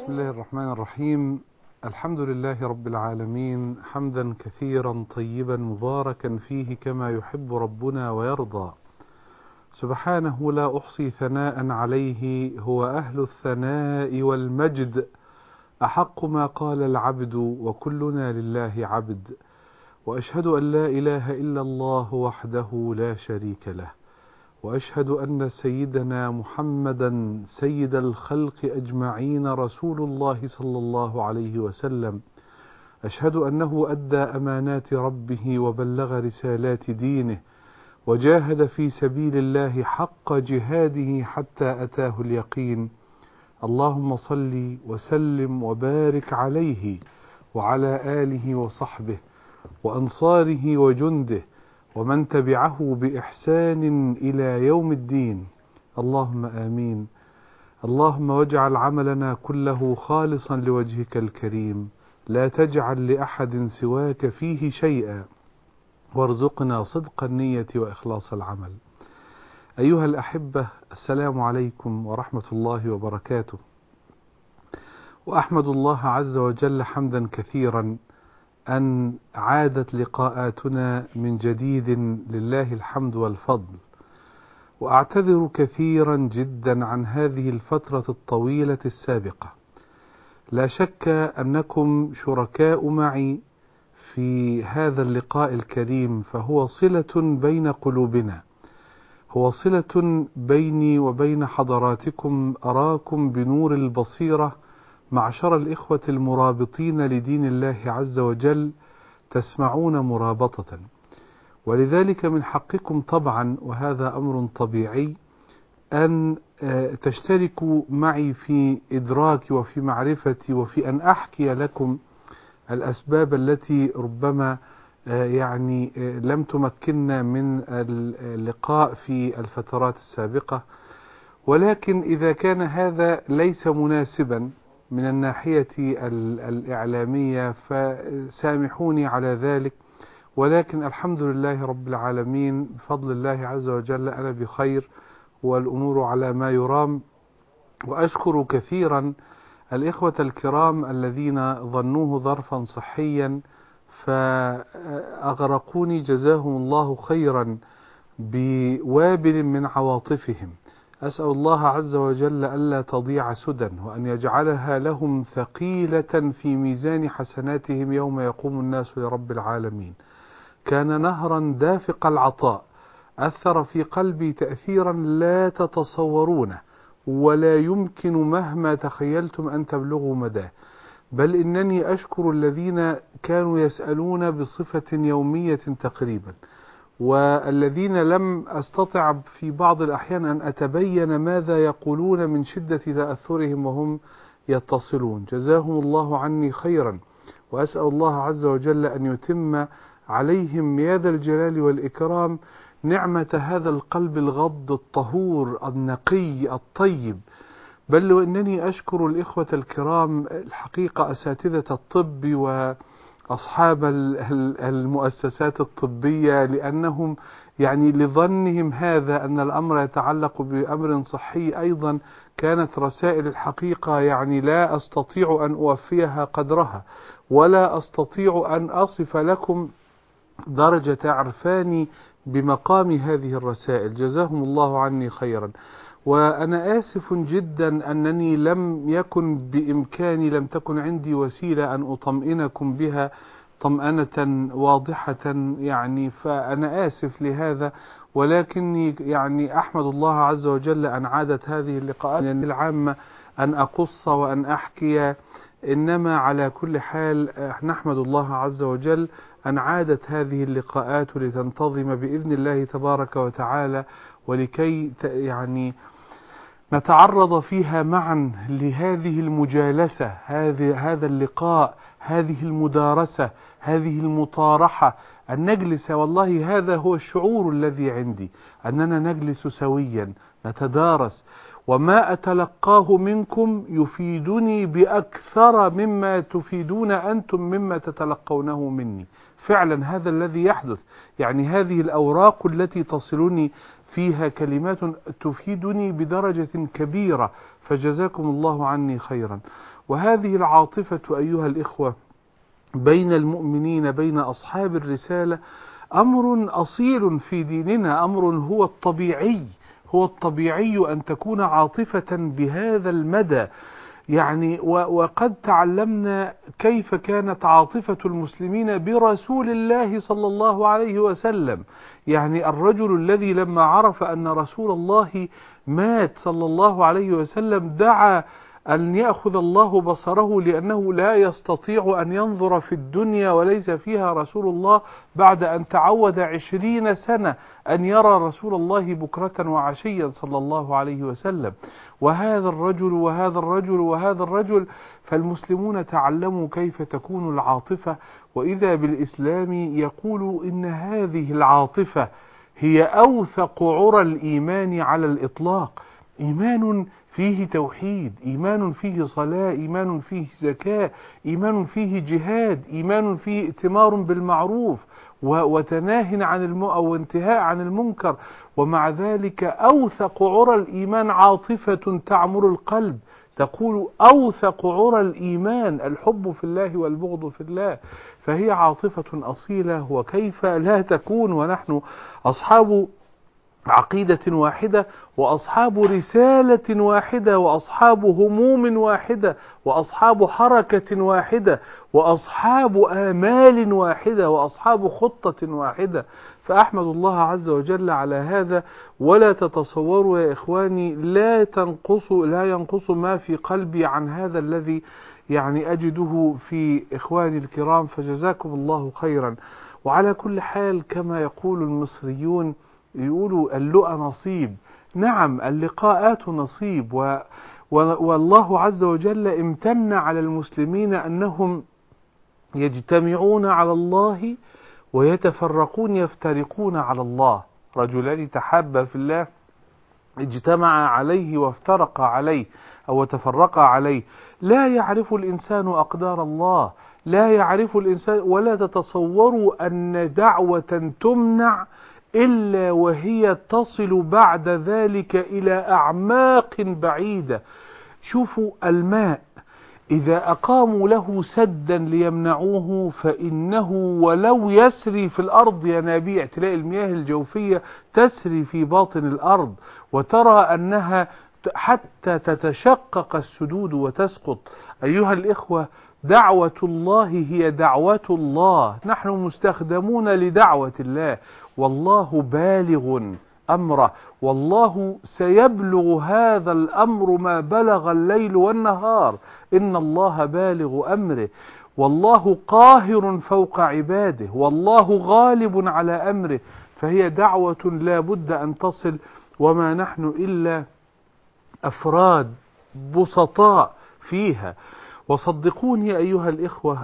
بسم الله الرحمن الرحيم. الحمد لله رب العالمين، حمدا كثيرا طيبا مباركا فيه كما يحب ربنا ويرضى. سبحانه لا أحصي ثناء عليه، هو أهل الثناء والمجد. أحق ما قال العبد وكلنا لله عبد. وأشهد أن لا إله إلا الله وحده لا شريك له، وأشهد أن سيدنا محمدا سيد الخلق أجمعين رسول الله صلى الله عليه وسلم. أشهد أنه أدى أمانات ربه وبلغ رسالات دينه، وجاهد في سبيل الله حق جهاده حتى أتاه اليقين. اللهم صل وسلم وبارك عليه وعلى آله وصحبه وأنصاره وجنده ومن تبعه بإحسان إلى يوم الدين. اللهم آمين. اللهم واجعل عملنا كله خالصا لوجهك الكريم، لا تجعل لأحد سواك فيه شيئا، وارزقنا صدق النية وإخلاص العمل. أيها الأحبة، السلام عليكم ورحمة الله وبركاته. وأحمد الله عز وجل حمدا كثيرا أن عادت لقاءاتنا من جديد، لله الحمد والفضل. وأعتذر كثيرا جدا عن هذه الفترة الطويلة السابقة. لا شك أنكم شركاء معي في هذا اللقاء الكريم، فهو صلة بين قلوبنا، هو صلة بيني وبين حضراتكم. أراكم بنور البصيرة معشر الإخوة المرابطين لدين الله عز وجل، تسمعون مرابطة، ولذلك من حقكم طبعا، وهذا أمر طبيعي، أن تشتركوا معي في إدراك وفي معرفتي وفي أن أحكي لكم الأسباب التي ربما لم تمكننا من اللقاء في الفترات السابقة. ولكن إذا كان هذا ليس مناسبا من الناحية الإعلامية فسامحوني على ذلك، ولكن الحمد لله رب العالمين، بفضل الله عز وجل أنا بخير والأمور على ما يرام. وأشكر كثيرا الإخوة الكرام الذين ظنوه ظرفا صحيا فأغرقوني جزاهم الله خيرا بوابل من عواطفهم. أسأل الله عز وجل ألا تضيع سدى، وأن يجعلها لهم ثقيلة في ميزان حسناتهم يوم يقوم الناس لرب العالمين. كان نهرا دافق العطاء، أثر في قلبي تأثيرا لا تتصورونه، ولا يمكن مهما تخيلتم أن تبلغوا مداه. بل إنني أشكر الذين كانوا يسألون بصفة يومية تقريبا، والذين لم أستطع في بعض الأحيان أن أتبين ماذا يقولون من شدة تأثرهم وهم يتصلون. جزاهم الله عني خيرا، وأسأل الله عز وجل أن يتم عليهم يا ذا الجلال والإكرام نعمة هذا القلب الغض الطهور النقي الطيب. بل وإنني أشكر الإخوة الكرام الحقيقة، أساتذة الطب وأصحاب المؤسسات الطبية، لأنهم لظنهم هذا أن الأمر يتعلق بأمر صحي أيضا كانت رسائل الحقيقة لا أستطيع أن أوفيها قدرها، ولا أستطيع أن أصف لكم درجة عرفاني بمقام هذه الرسائل. جزاهم الله عني خيرا. وأنا آسف جدا أنني لم تكن عندي وسيلة أن أطمئنكم بها طمأنة واضحة، فأنا آسف لهذا. ولكني أحمد الله عز وجل أن عادت هذه اللقاءات العامة أن أقص وأن أحكي. إنما على كل حال نحمد الله عز وجل أن عادت هذه اللقاءات لتنتظم بإذن الله تبارك وتعالى، ولكي نتعرض فيها معا لهذه المجالسة، هذا اللقاء، هذه المدارسة، هذه المطارحة، أن نجلس. والله هذا هو الشعور الذي عندي، أننا نجلس سويا نتدارس، وما أتلقاه منكم يفيدني بأكثر مما تفيدون أنتم مما تتلقونه مني. فعلا هذا الذي يحدث. هذه الأوراق التي تصلني فيها كلمات تفيدني بدرجة كبيرة، فجزاكم الله عني خيرا. وهذه العاطفة أيها الإخوة بين المؤمنين، بين أصحاب الرسالة، أمر أصيل في ديننا، أمر هو الطبيعي، هو الطبيعي أن تكون عاطفة بهذا المدى. يعني وقد تعلمنا كيف كانت عاطفة المسلمين برسول الله صلى الله عليه وسلم. يعني الرجل الذي لما عرف أن رسول الله مات صلى الله عليه وسلم دعا أن يأخذ الله بصره، لأنه لا يستطيع أن ينظر في الدنيا وليس فيها رسول الله بعد أن تعود 20 سنة أن يرى رسول الله بكرة وعشيا صلى الله عليه وسلم. وهذا الرجل وهذا الرجل وهذا الرجل، فالمسلمون تعلموا كيف تكون العاطفة، وإذا بالإسلام يقول إن هذه العاطفة هي أوثق عرى الإيمان على الإطلاق. إيمان فيه توحيد، إيمان فيه صلاة، إيمان فيه زكاة، إيمان فيه جهاد، إيمان فيه ائتمار بالمعروف وتناه عن أو انتهاء عن المنكر. ومع ذلك أوثق عرى الإيمان عاطفة تعمر القلب، تقول أوثق عرى الإيمان الحب في الله والبغض في الله، فهي عاطفة أصيلة. وكيف لا تكون ونحن أصحاب عقيدة واحدة، وأصحاب رسالة واحدة، وأصحاب هموم واحدة، وأصحاب حركة واحدة، وأصحاب آمال واحدة، وأصحاب خطة واحدة. فأحمد الله عز وجل على هذا. ولا تتصوروا يا إخواني، لا ينقص ما في قلبي عن هذا الذي يعني أجده في إخواني الكرام، فجزاكم الله خيرا. وعلى كل حال كما يقول المصريون، يقولوا اللقاء نصيب. نعم، اللقاءات نصيب، والله عز وجل امتن على المسلمين أنهم يجتمعون على الله ويتفرقون يفترقون على الله. رجلان تحابا في الله اجتمع عليه وافترقا عليه أو تفرقا عليه. لا يعرف الإنسان أقدار الله، لا يعرف الإنسان. ولا تتصوروا أن دعوة تمنع إلا وهي تصل بعد ذلك إلى أعماق بعيدة. شوفوا الماء، إذا أقاموا له سدا ليمنعوه فإنه ولو يسري في الأرض ينابيع، تلاقي المياه الجوفية تسري في باطن الأرض، وترى أنها حتى تتشقق السدود وتسقط. أيها الإخوة، دعوة الله هي دعوة الله، نحن مستخدمون لدعوة الله، والله بالغ أمره، والله سيبلغ هذا الأمر ما بلغ الليل والنهار. إن الله بالغ أمره، والله قاهر فوق عباده، والله غالب على أمره. فهي دعوة لا بد أن تصل، وما نحن إلا أفراد بسطاء فيها. وصدقوني أيها الإخوة،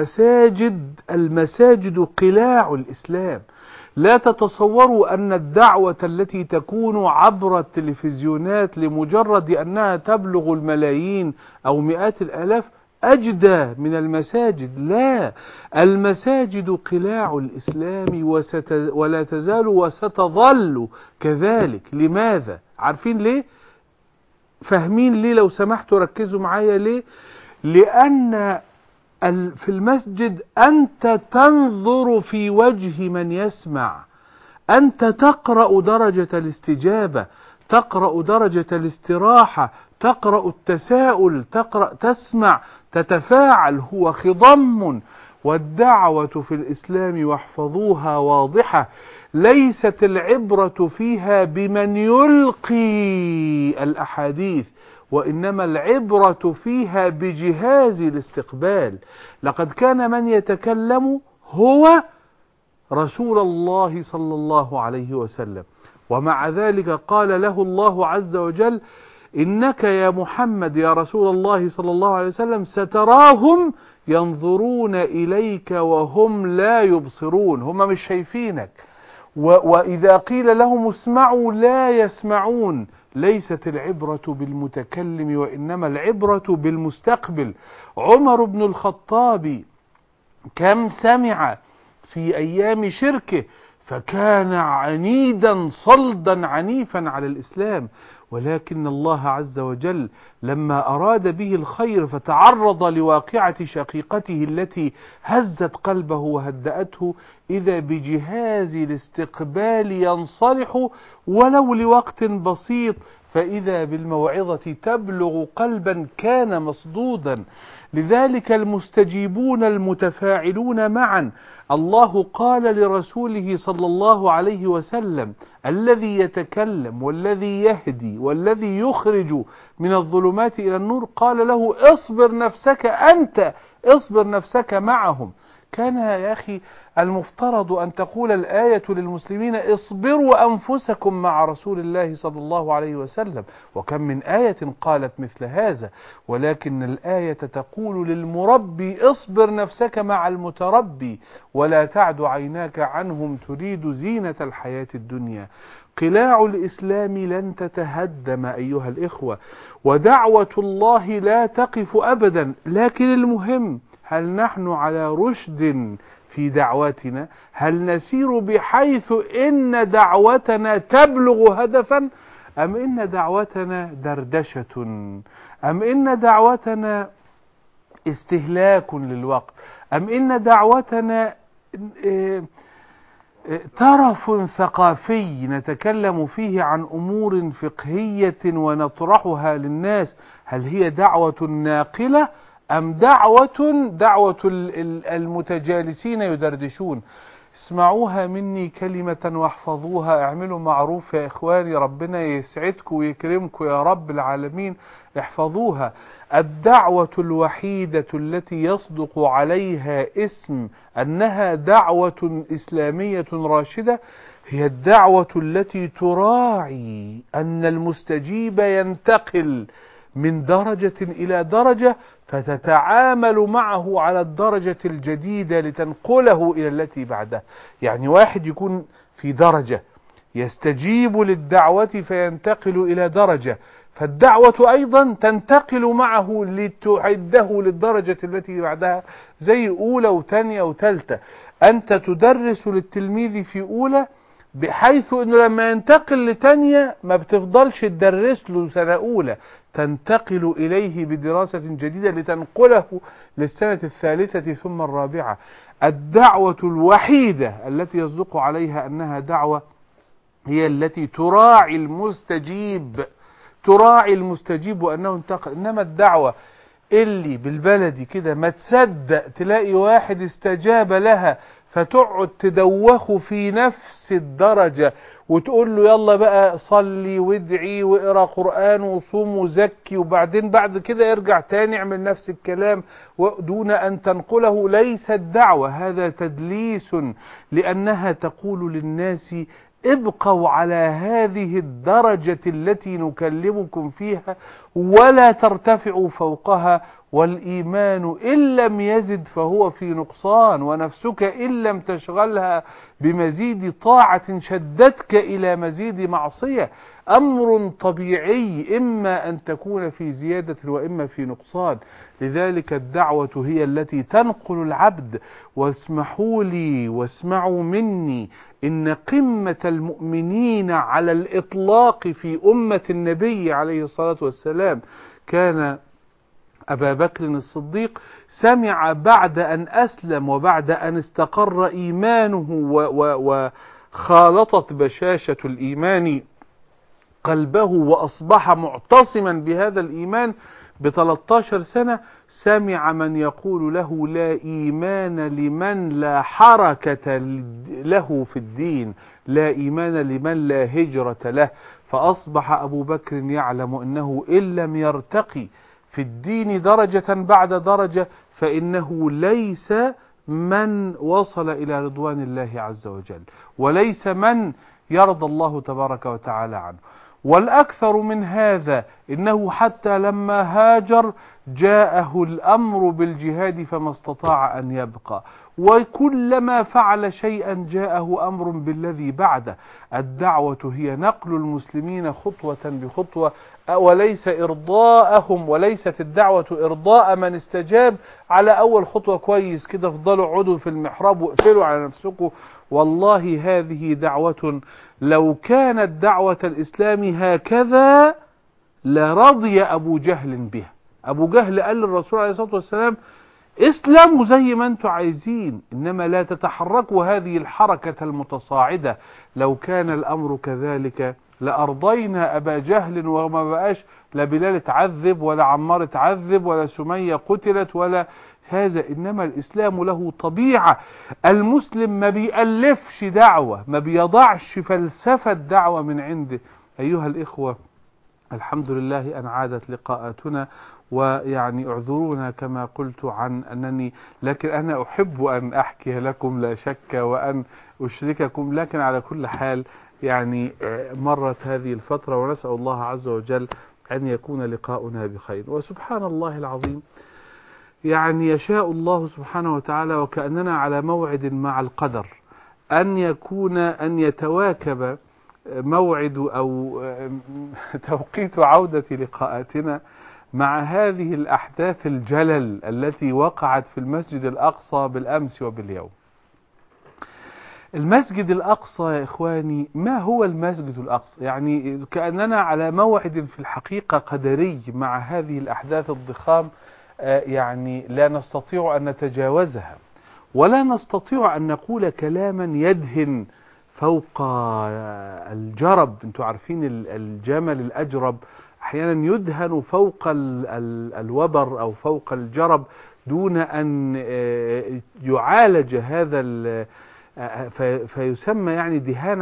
المساجد قلاع الإسلام. لا تتصوروا أن الدعوة التي تكون عبر التلفزيونات لمجرد أنها تبلغ الملايين أو مئات الآلاف أجدى من المساجد. لا، المساجد قلاع الإسلام، ولا تزال وستظل كذلك. لماذا؟ عارفين ليه؟ فاهمين ليه؟ لو سمحتوا ركزوا معايا ليه. لأن في المسجد أنت تنظر في وجه من يسمع، أنت تقرأ درجة الاستجابة، تقرأ درجة الاستراحة، تقرأ التساؤل، تسمع، تتفاعل، هو خضم. والدعوة في الإسلام واحفظوها واضحة، ليست العبرة فيها بمن يلقي الأحاديث، وإنما العبرة فيها بجهاز الاستقبال. لقد كان من يتكلم هو رسول الله صلى الله عليه وسلم، ومع ذلك قال له الله عز وجل: إنك يا محمد يا رسول الله صلى الله عليه وسلم ستراهم ينظرون إليك وهم لا يبصرون. هم مش شايفينك، وإذا قيل لهم اسمعوا لا يسمعون. ليست العبرة بالمتكلم، وإنما العبرة بالمستقبل. عمر بن الخطاب كم سمع في أيام شركه، فكان عنيدا صلدا عنيفا على الإسلام، ولكن الله عز وجل لما أراد به الخير فتعرض لواقعة شقيقته التي هزت قلبه وهدأته، إذا بجهاز الاستقبال ينصلح ولو لوقت بسيط، فإذا بالموعظة تبلغ قلبا كان مصدودا. لذلك المستجيبون المتفاعلون معا، الله قال لرسوله صلى الله عليه وسلم: الذي يتكلم والذي يهدي والذي يخرج من الظلمات إلى النور، قال له: اصبر نفسك أنت، اصبر نفسك معهم. كان يا أخي المفترض أن تقول الآية للمسلمين: اصبروا أنفسكم مع رسول الله صلى الله عليه وسلم، وكم من آية قالت مثل هذا، ولكن الآية تقول للمربي: اصبر نفسك مع المتربي ولا تعد عيناك عنهم تريد زينة الحياة الدنيا. قلاع الإسلام لن تتهدم أيها الإخوة، ودعوة الله لا تقف أبدا، لكن المهم هل نحن على رشد في دعوتنا؟ هل نسير بحيث إن دعوتنا تبلغ هدفا، أم إن دعوتنا دردشة، أم إن دعوتنا استهلاك للوقت، أم إن دعوتنا ترف ثقافي نتكلم فيه عن أمور فقهية ونطرحها للناس؟ هل هي دعوة ناقلة أم دعوة المتجالسين يدردشون؟ اسمعوها مني كلمة واحفظوها، اعملوا معروف يا إخواني، ربنا يسعدكم ويكرمكم يا رب العالمين، احفظوها. الدعوة الوحيدة التي يصدق عليها اسم أنها دعوة إسلامية راشدة هي الدعوة التي تراعي أن المستجيب ينتقل من درجة إلى درجة، فتتعامل معه على الدرجة الجديدة لتنقله إلى التي بعدها. يعني واحد يكون في درجة يستجيب للدعوة فينتقل إلى درجة، فالدعوة أيضا تنتقل معه لتعده للدرجة التي بعدها، زي أولى وثانية وثالثة. أنت تدرس للتلميذ في أولى بحيث أنه لما ينتقل لتانية ما بتفضلش تدرس له سنة أولى، تنتقل إليه بدراسة جديدة لتنقله للسنة الثالثة ثم الرابعة. الدعوة الوحيدة التي يصدق عليها أنها دعوة هي التي تراعي المستجيب وأنه انتقل. إنما الدعوة اللي بالبلدي كده ما تصدق تلاقي واحد استجاب لها فتقعد تدوخه في نفس الدرجة وتقول له يلا بقى صلي وادعي واقرأ قرآن وصوم وزكي، وبعدين بعد كده ارجع تاني اعمل نفس الكلام دون أن تنقله، ليست دعوة، هذا تدليس، لأنها تقول للناس: ابقوا على هذه الدرجة التي نكلمكم فيها ولا ترتفعوا فوقها، والإيمان إن لم يزد فهو في نقصان، ونفسك إن لم تشغلها بمزيد طاعة شدتك إلى مزيد معصية. أمر طبيعي، إما أن تكون في زيادة وإما في نقصان. لذلك الدعوة هي التي تنقل العبد. واسمحوا لي واسمعوا مني، إن قمة المؤمنين على الإطلاق في أمة النبي عليه الصلاة والسلام كان أبا بكر الصديق. سمع بعد أن أسلم وبعد أن استقر إيمانه وخالطت بشاشة الإيمان قلبه وأصبح معتصما بهذا الإيمان ب13 سنة، سمع من يقول له: لا إيمان لمن لا حركة له في الدين، لا إيمان لمن لا هجرة له. فأصبح أبو بكر يعلم أنه إن لم يرتقي في الدين درجة بعد درجة فإنه ليس من وصل إلى رضوان الله عز وجل، وليس من يرضى الله تبارك وتعالى عنه. والأكثر من هذا إنه حتى لما هاجر جاءه الأمر بالجهاد فما استطاع أن يبقى، وكلما فعل شيئا جاءه أمر بالذي بعده. الدعوة هي نقل المسلمين خطوة بخطوة، وليس إرضاءهم، وليست الدعوة إرضاء من استجاب على أول خطوة كويس كده افضلوا اقعدوا في المحراب واقفلوا على نفسكم. والله هذه دعوة لو كانت دعوة الإسلام هكذا لرضي أبو جهل بها. أبو جهل قال للرسول عليه الصلاة والسلام اسلموا زي ما انتم عايزين، إنما لا تتحركوا هذه الحركة المتصاعدة. لو كان الأمر كذلك لأرضينا أبا جهل، وما بقاش لا بلال اتعذب ولا عمار اتعذب ولا سمية قتلت ولا هذا. إنما الإسلام له طبيعة. المسلم ما بيألفش دعوة، ما بيضعش فلسفة دعوة من عنده. أيها الإخوة، الحمد لله أن عادت لقاءاتنا، ويعني اعذرونا كما قلت عن أنني، لكن أنا أحب أن أحكي لكم لا شك وأن أشرككم، لكن على كل حال يعني مرت هذه الفترة، ونسأل الله عز وجل أن يكون لقاؤنا بخير. وسبحان الله العظيم، يعني يشاء الله سبحانه وتعالى وكأننا على موعد مع القدر أن يتواكب موعد أو توقيت عودة لقاءاتنا مع هذه الأحداث الجلل التي وقعت في المسجد الأقصى بالأمس وباليوم. المسجد الأقصى يا إخواني، ما هو المسجد الأقصى؟ يعني كأننا على موعد في الحقيقة قدري مع هذه الأحداث الضخام، يعني لا نستطيع أن نتجاوزها، ولا نستطيع أن نقول كلاما يدهن فوق الجرب. انتوا عارفين الجمل الأجرب أحيانا يدهن فوق الوبر أو فوق الجرب دون أن يعالج هذا فيسمى يعني دهان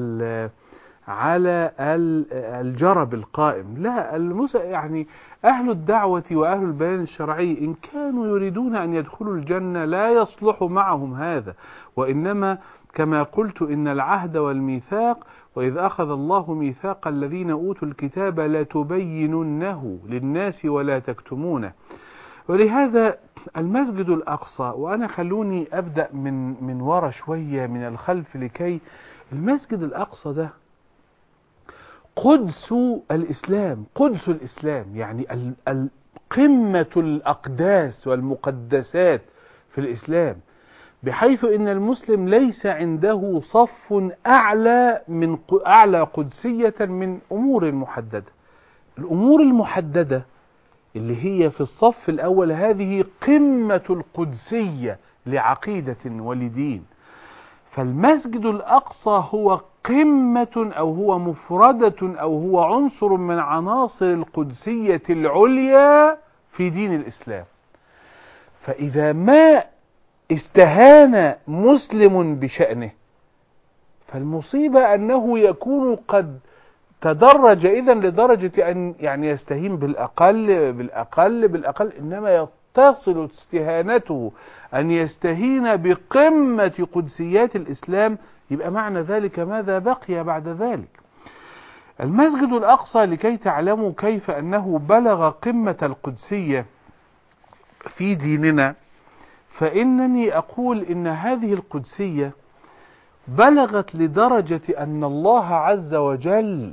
على الجرب القائم. لا، يعني أهل الدعوة وأهل البيان الشرعي إن كانوا يريدون أن يدخلوا الجنة لا يصلح معهم هذا، وإنما كما قلت إن العهد والميثاق، وإذ أخذ الله ميثاق الذين أوتوا الكتاب لتبيننه للناس ولا تكتمونه. ولهذا المسجد الأقصى، وأنا خلوني أبدأ من ورا شوية من الخلف، لكي المسجد الأقصى ده قدس الإسلام، قدس الإسلام، يعني قمة الأقداس والمقدسات في الإسلام، بحيث إن المسلم ليس عنده صف أعلى قدسية من أمور محددة. الأمور المحددة اللي هي في الصف الأول هذه قمة القدسية لعقيدة ولدين. فالمسجد الأقصى هو قمة أو هو مفردة أو هو عنصر من عناصر القدسية العليا في دين الإسلام. فإذا ما استهان مسلم بشأنه فالمصيبة أنه يكون قد تدرج إذن لدرجة أن يعني يستهين بالأقل، إنما تصل استهانته أن يستهين بقمة قدسيات الإسلام. يبقى معنى ذلك ماذا بقي بعد ذلك؟ المسجد الأقصى، لكي تعلموا كيف أنه بلغ قمة القدسية في ديننا، فإنني أقول إن هذه القدسية بلغت لدرجة أن الله عز وجل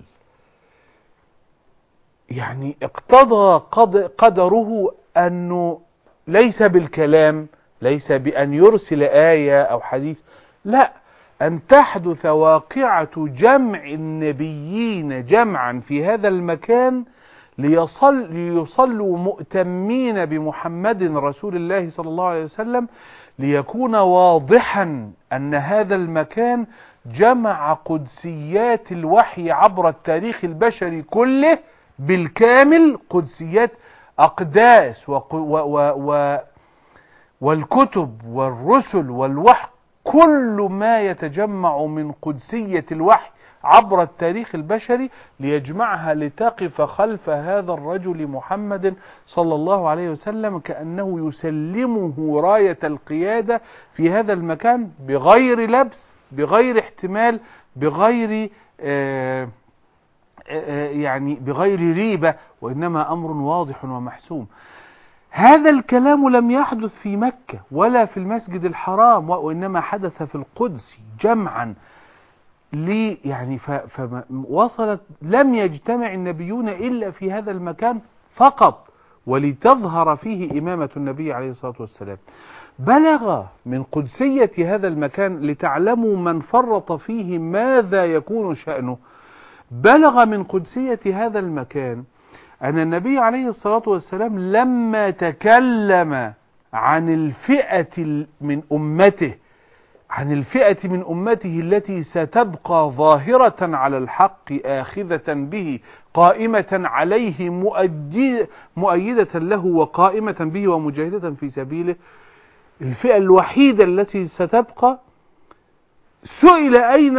يعني اقتضى قدره أنه ليس بالكلام، ليس بأن يرسل آية أو حديث، لا، أن تحدث واقعة جمع النبيين جمعا في هذا المكان ليصلوا مؤتمين بمحمد رسول الله صلى الله عليه وسلم، ليكون واضحا أن هذا المكان جمع قدسيات الوحي عبر التاريخ البشري كله بالكامل، قدسيات أقداس والكتب والرسل والوحي، كل ما يتجمع من قدسية الوحي عبر التاريخ البشري ليجمعها لتقف خلف هذا الرجل محمد صلى الله عليه وسلم، كأنه يسلمه راية القيادة في هذا المكان بغير لبس، بغير احتمال، بغير يعني بغير ريبة، وإنما أمر واضح ومحسوم. هذا الكلام لم يحدث في مكة ولا في المسجد الحرام، وإنما حدث في القدس جمعا. يعني فوصلت، لم يجتمع النبيون إلا في هذا المكان فقط، ولتظهر فيه إمامة النبي عليه الصلاة والسلام. بلغ من قدسية هذا المكان، لتعلموا من فرط فيه ماذا يكون شأنه، بلغ من قدسية هذا المكان أن النبي عليه الصلاة والسلام لما تكلم عن الفئة من أمته، عن الفئة من أمته التي ستبقى ظاهرة على الحق آخذة به قائمة عليه مؤيدة له وقائمة به ومجاهدة في سبيله، الفئة الوحيدة التي ستبقى، سئل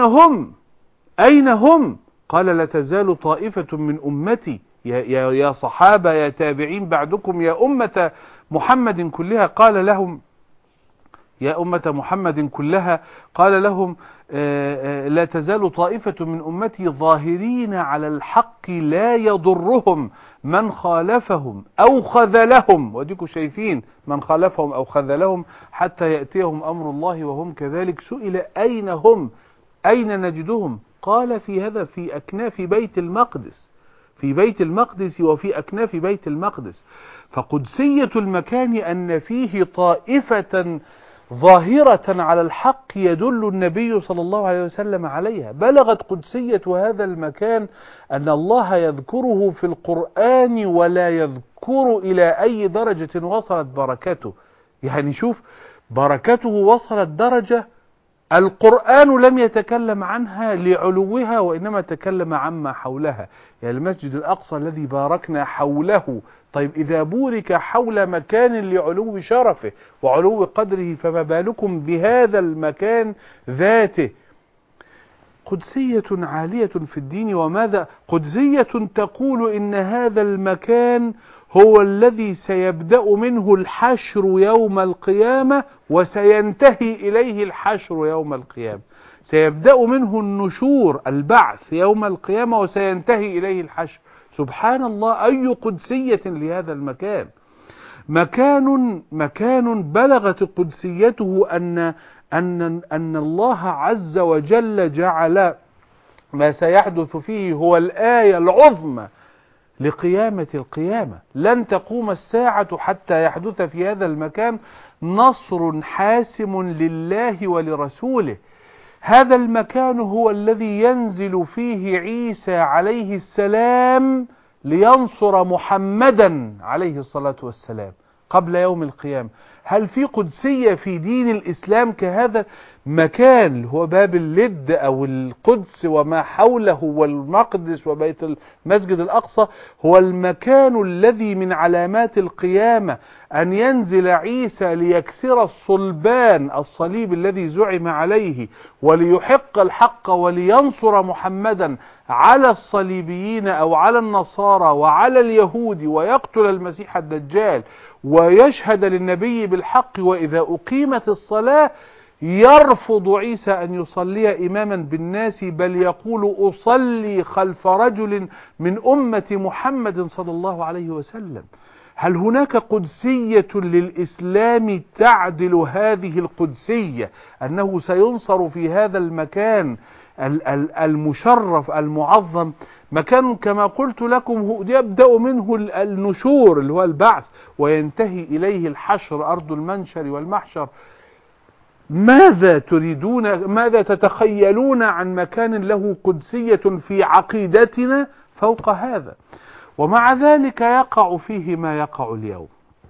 أين هم؟ قال لا تزال طائفة من أمتي، يا صحابة يا تابعين بعدكم، يا أمة محمد كلها، قال لهم يا أمة محمد كلها، قال لهم لا تزال طائفة من أمتي ظاهرين على الحق لا يضرهم من خالفهم أو خذلهم. وديكم شايفين من خالفهم أو خذلهم حتى يأتيهم أمر الله وهم كذلك. سئل أين هم؟ أين نجدهم؟ قال في أكناف بيت المقدس، في بيت المقدس وفي أكناف بيت المقدس. فقدسية المكان أن فيه طائفة ظاهرة على الحق يدل النبي صلى الله عليه وسلم عليها. بلغت قدسية هذا المكان أن الله يذكره في القرآن ولا يذكر إلى أي درجة وصلت بركته. يعني شوف، بركته وصلت درجة القرآن لم يتكلم عنها لعلوها، وإنما تكلم عما حولها. يعني المسجد الأقصى الذي باركنا حوله، طيب إذا بورك حول مكان لعلو شرفه وعلو قدره، فما بالكم بهذا المكان ذاته؟ قدسية عالية في الدين. وماذا قدسية؟ تقول إن هذا المكان هو الذي سيبدأ منه الحشر يوم القيامة وسينتهي إليه الحشر يوم القيامة. سيبدأ منه النشور، البعث يوم القيامة، وسينتهي إليه الحشر. سبحان الله، أي قدسية لهذا المكان! مكان بلغت قدسيته أن الله عز وجل جعل ما سيحدث فيه هو الآية العظمى لقيامة القيامة. لن تقوم الساعة حتى يحدث في هذا المكان نصر حاسم لله ولرسوله. هذا المكان هو الذي ينزل فيه عيسى عليه السلام لينصر محمدا عليه الصلاة والسلام قبل يوم القيامة. هل في قدسية في دين الإسلام كهذا مكان اللي هو باب اللد أو القدس وما حوله والمقدس وبيت المسجد الأقصى؟ هو المكان الذي من علامات القيامة أن ينزل عيسى ليكسر الصلبان، الصليب الذي زعم عليه، وليحق الحق ولينصر محمدا على الصليبيين أو على النصارى وعلى اليهود، ويقتل المسيح الدجال، ويشهد للنبي بالحق. وإذا أقيمت الصلاة يرفض عيسى أن يصلي إماما بالناس، بل يقول أصلي خلف رجل من أمة محمد صلى الله عليه وسلم. هل هناك قدسية للإسلام تعدل هذه القدسية؟ أنه سينصر في هذا المكان المشرف المعظم، مكان كما قلت لكم يبدأ منه النشور اللي هو البعث، وينتهي إليه الحشر، أرض المنشر والمحشر. ماذا تريدون؟ ماذا تتخيلون عن مكان له قدسية في عقيدتنا فوق هذا؟ ومع ذلك يقع فيه ما يقع اليوم.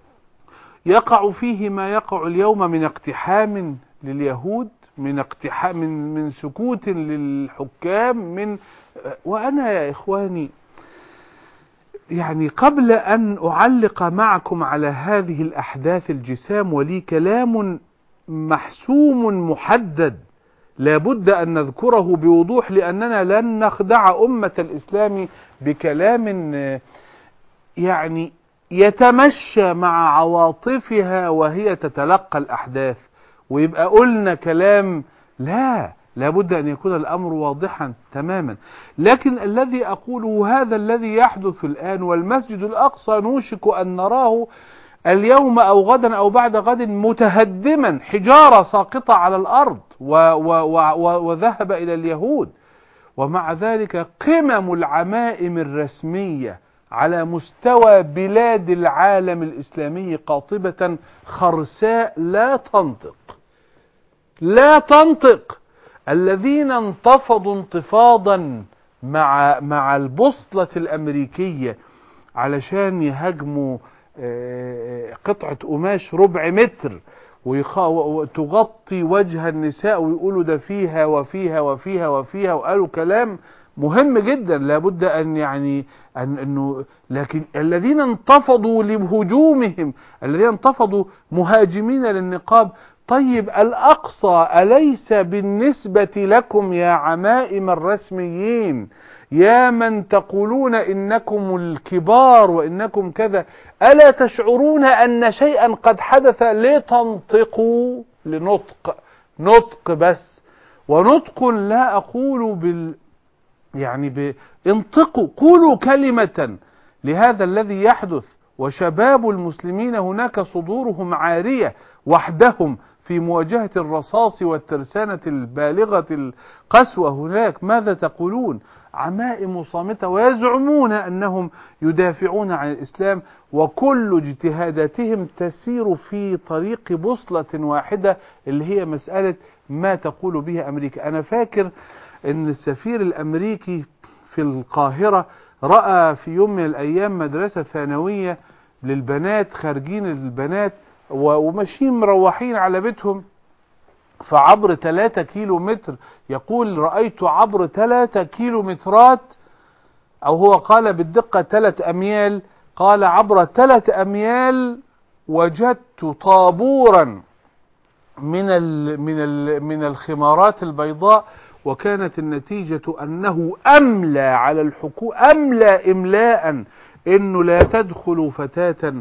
يقع فيه ما يقع اليوم من اقتحام لليهود، من اقتحام، من سكوت للحكام، وأنا يا إخواني يعني قبل أن أعلق معكم على هذه الأحداث الجسام، ولي كلام محسوم محدد لابد أن نذكره بوضوح، لأننا لن نخدع أمة الإسلام بكلام يعني يتمشى مع عواطفها وهي تتلقى الأحداث، ويبقى قلنا كلام. لا، لابد أن يكون الأمر واضحا تماما. لكن الذي أقوله هذا الذي يحدث الآن، والمسجد الأقصى نوشك أن نراه اليوم أو غدا أو بعد غد متهدما، حجارة ساقطة على الأرض وذهب إلى اليهود. ومع ذلك قمم العمائم الرسمية على مستوى بلاد العالم الإسلامي قاطبة خرساء لا تنطق. الذين انتفضوا انتفاضا مع البوصلة الأمريكية علشان يهاجموا قطعة قماش ربع متر وتغطي وجه النساء، ويقولوا ده فيها وفيها وفيها وفيها، وقالوا كلام مهم جدا لابد انه لكن الذين انتفضوا لهجومهم، الذين انتفضوا مهاجمين للنقاب. طيب الأقصى أليس بالنسبة لكم يا عمائم الرسميين، يا من تقولون إنكم الكبار وإنكم كذا، ألا تشعرون أن شيئا قد حدث لتنطقوا نطق بس، ونطق لا أقول انطقوا، قولوا كلمة لهذا الذي يحدث. وشباب المسلمين هناك صدورهم عارية وحدهم في مواجهة الرصاص والترسانة البالغة القسوة هناك. ماذا تقولون؟ عمائم صامتة، ويزعمون أنهم يدافعون عن الإسلام، وكل اجتهاداتهم تسير في طريق بوصلة واحدة اللي هي مسألة ما تقول به أمريكا. أنا فاكر أن السفير الأمريكي في القاهرة رأى في يوم من الأيام مدرسة ثانوية للبنات، خارجين البنات وماشيين مروحين على بيتهم، فعبر 3 كيلو متر، يقول رأيت عبر 3 كيلومترات، أو هو قال بالدقة 3 أميال، قال عبر 3 أميال وجدت طابورا من الخمارات البيضاء، وكانت النتيجة أنه أملى على الحكومة، أملى إملاء إنه لا تدخل فتاة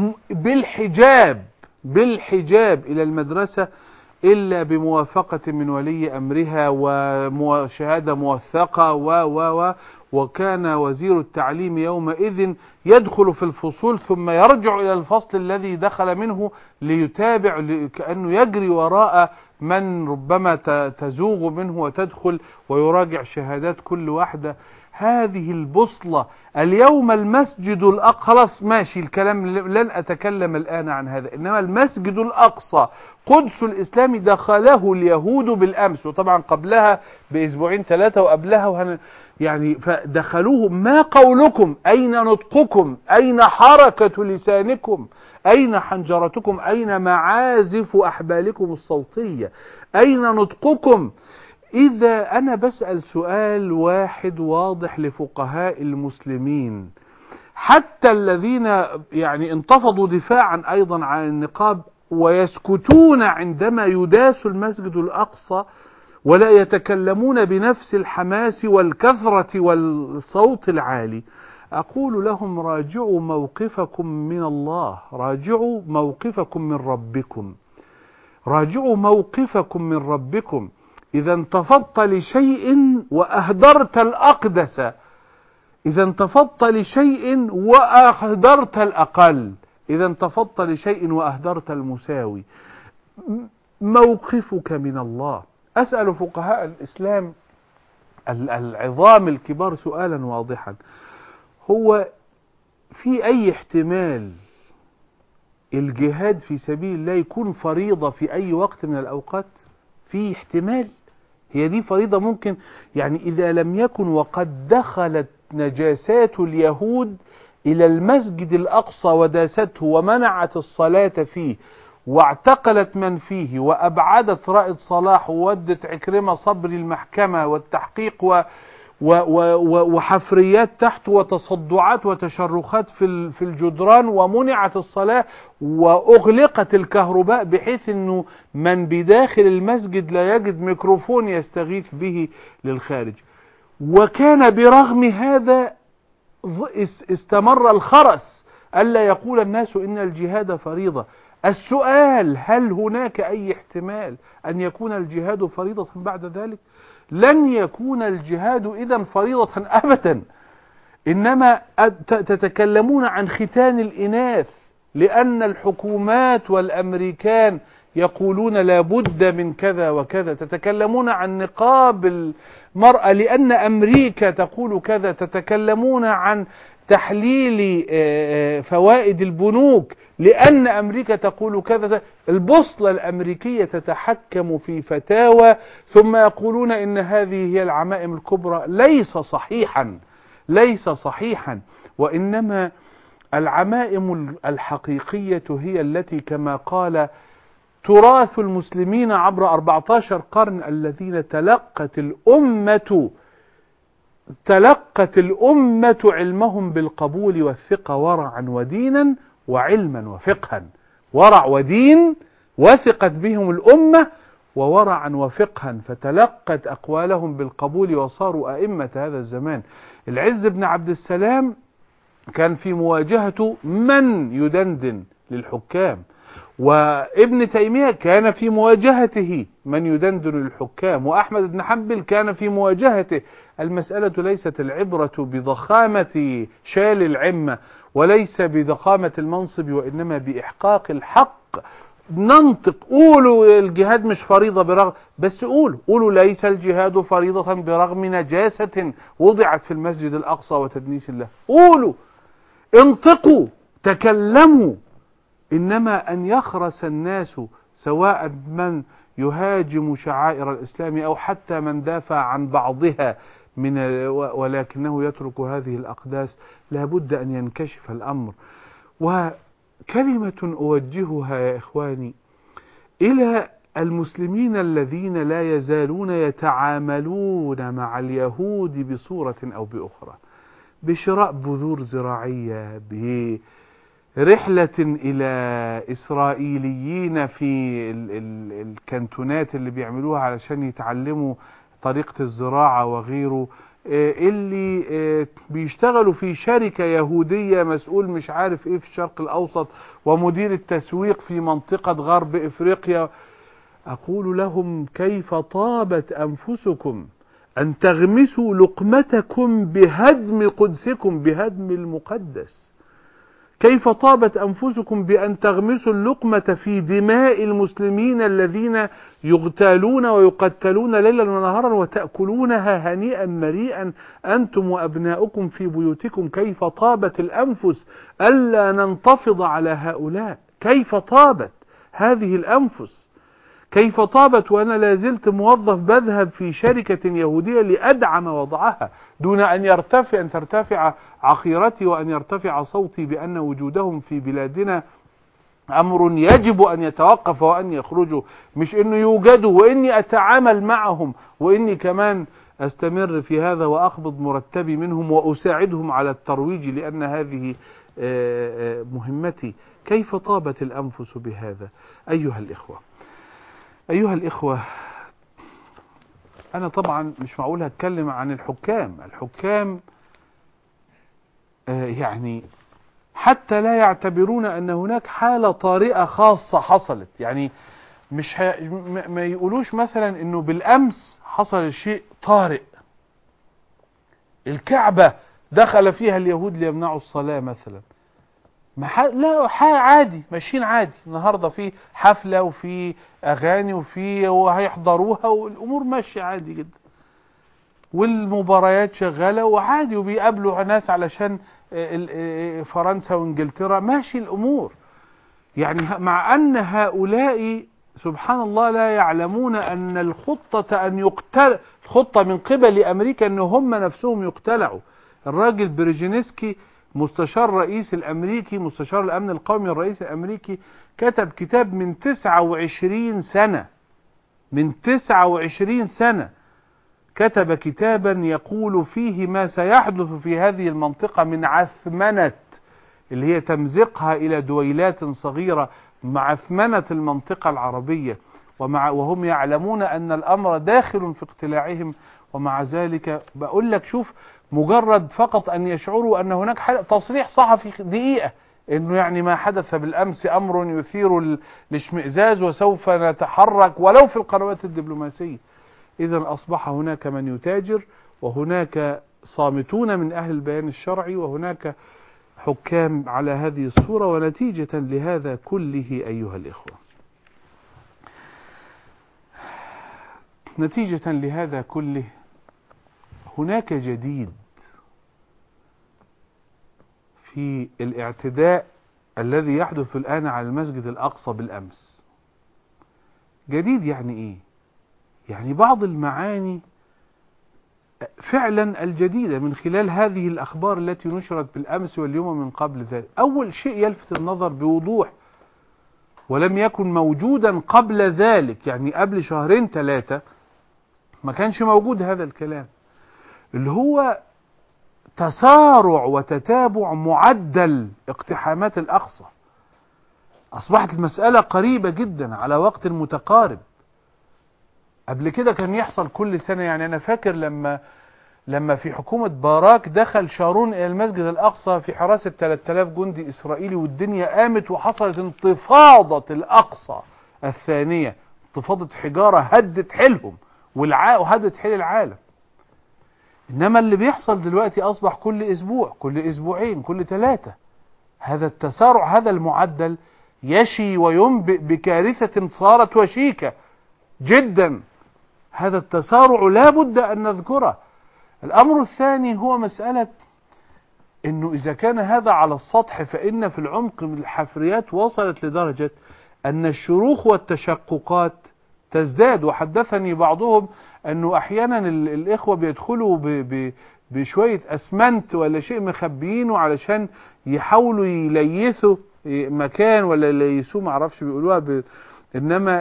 بالحجاب إلى المدرسة إلا بموافقة من ولي أمرها وشهادة موثقة وكان وزير التعليم يومئذ يدخل في الفصول ثم يرجع إلى الفصل الذي دخل منه ليتابع، كأنه يجري وراء من ربما تزوغ منه وتدخل، ويراجع شهادات كل واحدة. هذه البوصلة. اليوم المسجد الأقصى، خلاص ماشي الكلام، لن أتكلم الآن عن هذا، إنما المسجد الأقصى قدس الإسلام دخله اليهود بالأمس، وطبعا قبلها بأسبوعين 3 وقبلها فدخلوه. ما قولكم؟ أين نطقكم؟ أين حركة لسانكم؟ أين حنجرتكم؟ أين معازف أحبالكم الصوتية؟ أين نطقكم؟ إذا أنا بسأل سؤال واحد واضح لفقهاء المسلمين، حتى الذين انتفضوا دفاعا أيضا عن النقاب ويسكتون عندما يداس المسجد الأقصى ولا يتكلمون بنفس الحماس والكثرة والصوت العالي، أقول لهم راجعوا موقفكم من الله، راجعوا موقفكم من ربكم، راجعوا موقفكم من ربكم. إذا انتفضت لشيء وأهدرت الأقدس، إذا انتفضت لشيء وأهدرت الأقل، إذا انتفضت لشيء وأهدرت المساوي، موقفك من الله. أسأل فقهاء الإسلام العظام الكبار سؤالا واضحا: هو في أي احتمال الجهاد في سبيل الله يكون فريضة في أي وقت من الأوقات؟ في احتمال؟ هي دي فريضة ممكن؟ إذا لم يكن وقد دخلت نجاسات اليهود إلى المسجد الأقصى وداسته ومنعت الصلاة فيه واعتقلت من فيه وأبعدت رائد صلاح وودت عكرمة صبري المحكمة والتحقيق وحفريات تحت وتصدعات وتشرخات في الجدران، ومنعت الصلاة وأغلقت الكهرباء بحيث أنه من بداخل المسجد لا يجد ميكروفون يستغيث به للخارج، وكان برغم هذا استمر الخرس ألا يقول الناس إن الجهاد فريضة. السؤال: هل هناك أي احتمال أن يكون الجهاد فريضة بعد ذلك؟ لن يكون الجهاد إذن فريضة أبدا، إنما تتكلمون عن ختان الإناث لأن الحكومات والأمريكان يقولون لا بد من كذا وكذا. تتكلمون عن نقاب المرأة لأن أمريكا تقول كذا. تتكلمون عن تحليل فوائد البنوك لأن أمريكا تقول كذا. البوصلة الأمريكية تتحكم في فتاوى ثم يقولون إن هذه هي العمائم الكبرى. ليس صحيحا، وإنما العمائم الحقيقية هي التي كما قال تراث المسلمين عبر 14 قرن الذين تلقت الأمة علمهم بالقبول والثقة ورعا ودينا وعلما وفقها. ورع ودين وثقت بهم الأمة وورعا وفقها، فتلقت أقوالهم بالقبول وصاروا أئمة هذا الزمان. العز بن عبد السلام كان في مواجهة من يدندن للحكام، وابن تيمية كان في مواجهته من يدندن للحكام، وأحمد بن حنبل كان في مواجهته. المسألة ليست العبرة بضخامة شال العمة وليس بضخامة المنصب، وإنما بإحقاق الحق. ننطق، قولوا الجهاد مش فريضة برغم، بس قولوا ليس الجهاد فريضة برغم نجاسة وضعت في المسجد الأقصى وتدنيس الله. قولوا، انطقوا، تكلموا. إنما أن يخرس الناس سواء من يهاجم شعائر الإسلام أو حتى من دافع عن بعضها ولكنه يترك هذه الأقداس، لابد أن ينكشف الأمر. وكلمة أوجهها يا إخواني إلى المسلمين الذين لا يزالون يتعاملون مع اليهود بصورة أو بأخرى، بشراء بذور زراعية، برحلة إلى إسرائيليين في الكانتونات اللي بيعملوها علشان يتعلموا طريقة الزراعة وغيره، اللي بيشتغلوا في شركة يهودية، مسؤول مش عارف ايه في الشرق الأوسط ومدير التسويق في منطقة غرب إفريقيا. أقول لهم كيف طابت أنفسكم أن تغمسوا لقمتكم بهدم قدسكم، بهدم المقدس. كيف طابت أنفسكم بأن تغمسوا اللقمة في دماء المسلمين الذين يغتالون ويقتلون ليلا ونهارا وتأكلونها هنيئا مريئا أنتم وأبناؤكم في بيوتكم. كيف طابت الأنفس ألا ننتفض على هؤلاء. كيف طابت هذه الأنفس، كيف طابت وأنا لازلت موظف بذهب في شركة يهودية لأدعم وضعها دون أن ترتفع عقيرتي وأن يرتفع صوتي بأن وجودهم في بلادنا أمر يجب أن يتوقف وأن يخرجوا، مش أنه يوجدوا وإني أتعامل معهم وإني كمان أستمر في هذا وأقبض مرتبي منهم وأساعدهم على الترويج لأن هذه مهمتي. كيف طابت الأنفس بهذا أيها الإخوة. أنا طبعا مش معقول هتكلم عن الحكام يعني حتى لا يعتبرون أن هناك حالة طارئة خاصة حصلت، يعني مش ما يقولوش مثلا أنه بالأمس حصل شيء طارئ، الكعبة دخل فيها اليهود ليمنعوا الصلاة مثلا. لا، عادي، ماشيين عادي، النهاردة في حفلة وفي أغاني وهيحضروها والأمور ماشية عادي جدا، والمباريات شغالة وعادي، وبيقابلوا ناس علشان فرنسا وانجلترا، ماشي الأمور. يعني مع أن هؤلاء سبحان الله لا يعلمون أن الخطة من قبل أمريكا أن هم نفسهم يقتلعوا. الراجل بريجينسكي مستشار رئيس الأمريكي، مستشار الأمن القومي الرئيس الأمريكي، كتب كتاب من 29 سنة كتب كتابا يقول فيه ما سيحدث في هذه المنطقة من عثمنة، اللي هي تمزقها إلى دويلات صغيرة، مع عثمنة المنطقة العربية، وهم يعلمون أن الأمر داخل في اقتلاعهم. ومع ذلك بقول لك شوف، مجرد فقط أن يشعروا أن هناك تصريح صحفي دقيقة أنه يعني ما حدث بالأمس أمر يثير الاشمئزاز وسوف نتحرك ولو في القنوات الدبلوماسية. إذا أصبح هناك من يتاجر، وهناك صامتون من أهل البيان الشرعي، وهناك حكام على هذه الصورة. ونتيجة لهذا كله أيها الإخوة، نتيجة لهذا كله هناك جديد في الاعتداء الذي يحدث الآن على المسجد الأقصى بالأمس. جديد يعني إيه؟ يعني بعض المعاني فعلا الجديدة من خلال هذه الأخبار التي نشرت بالأمس واليوم من قبل ذلك. أول شيء يلفت النظر بوضوح ولم يكن موجودا قبل ذلك، يعني قبل شهرين ثلاثة ما كانش موجود هذا الكلام، اللي هو تسارع وتتابع معدل اقتحامات الأقصى. أصبحت المسألة قريبة جدا على وقت متقارب. قبل كده كان يحصل كل سنة، يعني أنا فاكر لما في حكومة باراك دخل شارون إلى المسجد الأقصى في حراسة 3000 جندي إسرائيلي، والدنيا قامت وحصلت انتفاضة الأقصى الثانية، انتفاضة حجارة هدت حيلهم وهدت حيل العالم. إنما اللي بيحصل دلوقتي أصبح كل أسبوع، كل أسبوعين، كل 3. هذا التسارع، هذا المعدل يشي وينبئ بكارثة صارت وشيكة جدا. هذا التسارع لا بد أن نذكره. الأمر الثاني هو مسألة أنه إذا كان هذا على السطح، فإن في العمق من الحفريات وصلت لدرجة أن الشروخ والتشققات تزداد. وحدثني بعضهم أنه أحيانا الإخوة بيدخلوا بشوية أسمنت ولا شيء مخبيينه علشان يحاولوا يليثوا مكان، ولا يليثوه معرفش بيقولوها إنما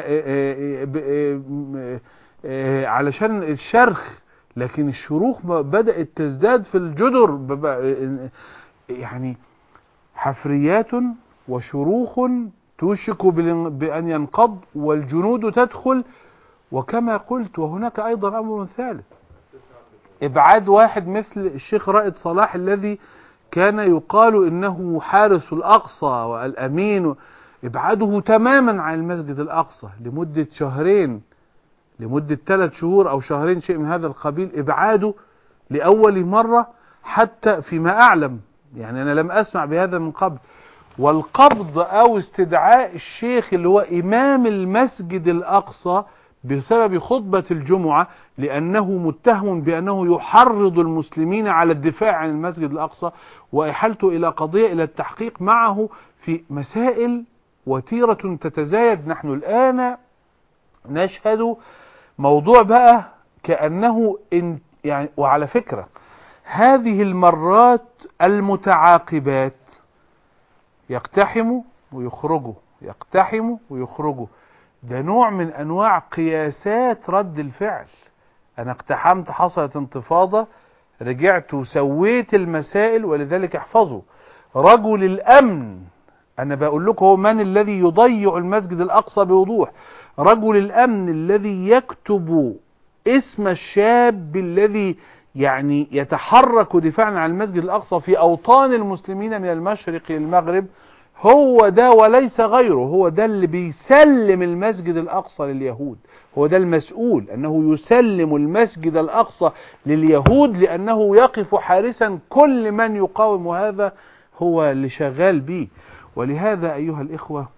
علشان الشرخ. لكن الشروخ بدأت تزداد في الجدر، يعني حفريات وشروخ توشك بأن ينقض والجنود تدخل. وكما قلت، وهناك أيضا أمر ثالث، إبعاد واحد مثل الشيخ رائد صلاح الذي كان يقال إنه حارس الأقصى والأمين، إبعاده تماما عن المسجد الأقصى لمدة شهرين، لمدة 3 شهور أو شهرين، شيء من هذا القبيل. إبعاده لأول مرة حتى فيما أعلم، يعني أنا لم أسمع بهذا من قبل. والقبض أو استدعاء الشيخ اللي هو إمام المسجد الأقصى بسبب خطبة الجمعة، لأنه متهم بأنه يحرض المسلمين على الدفاع عن المسجد الأقصى، وإحالته إلى قضية، إلى التحقيق معه في مسائل وتيرة تتزايد. نحن الآن نشهد موضوع بقى كأنه يعني. وعلى فكرة هذه المرات المتعاقبات يقتحموا ويخرجوا، يقتحموا ويخرجوا، ده نوع من أنواع قياسات رد الفعل. أنا اقتحمت، حصلت انتفاضة، رجعت وسويت المسائل. ولذلك احفظوا رجل الأمن، أنا بقول لكم هو من الذي يضيع المسجد الأقصى بوضوح. رجل الأمن الذي يكتب اسم الشاب الذي يعني يتحرك دفاعا عن المسجد الأقصى في أوطان المسلمين من المشرق للمغرب، هو ده وليس غيره. هو ده اللي بيسلم المسجد الأقصى لليهود، هو ده المسؤول أنه يسلم المسجد الأقصى لليهود، لأنه يقف حارسا كل من يقاوم، هذا هو اللي شغال به. ولهذا أيها الإخوة،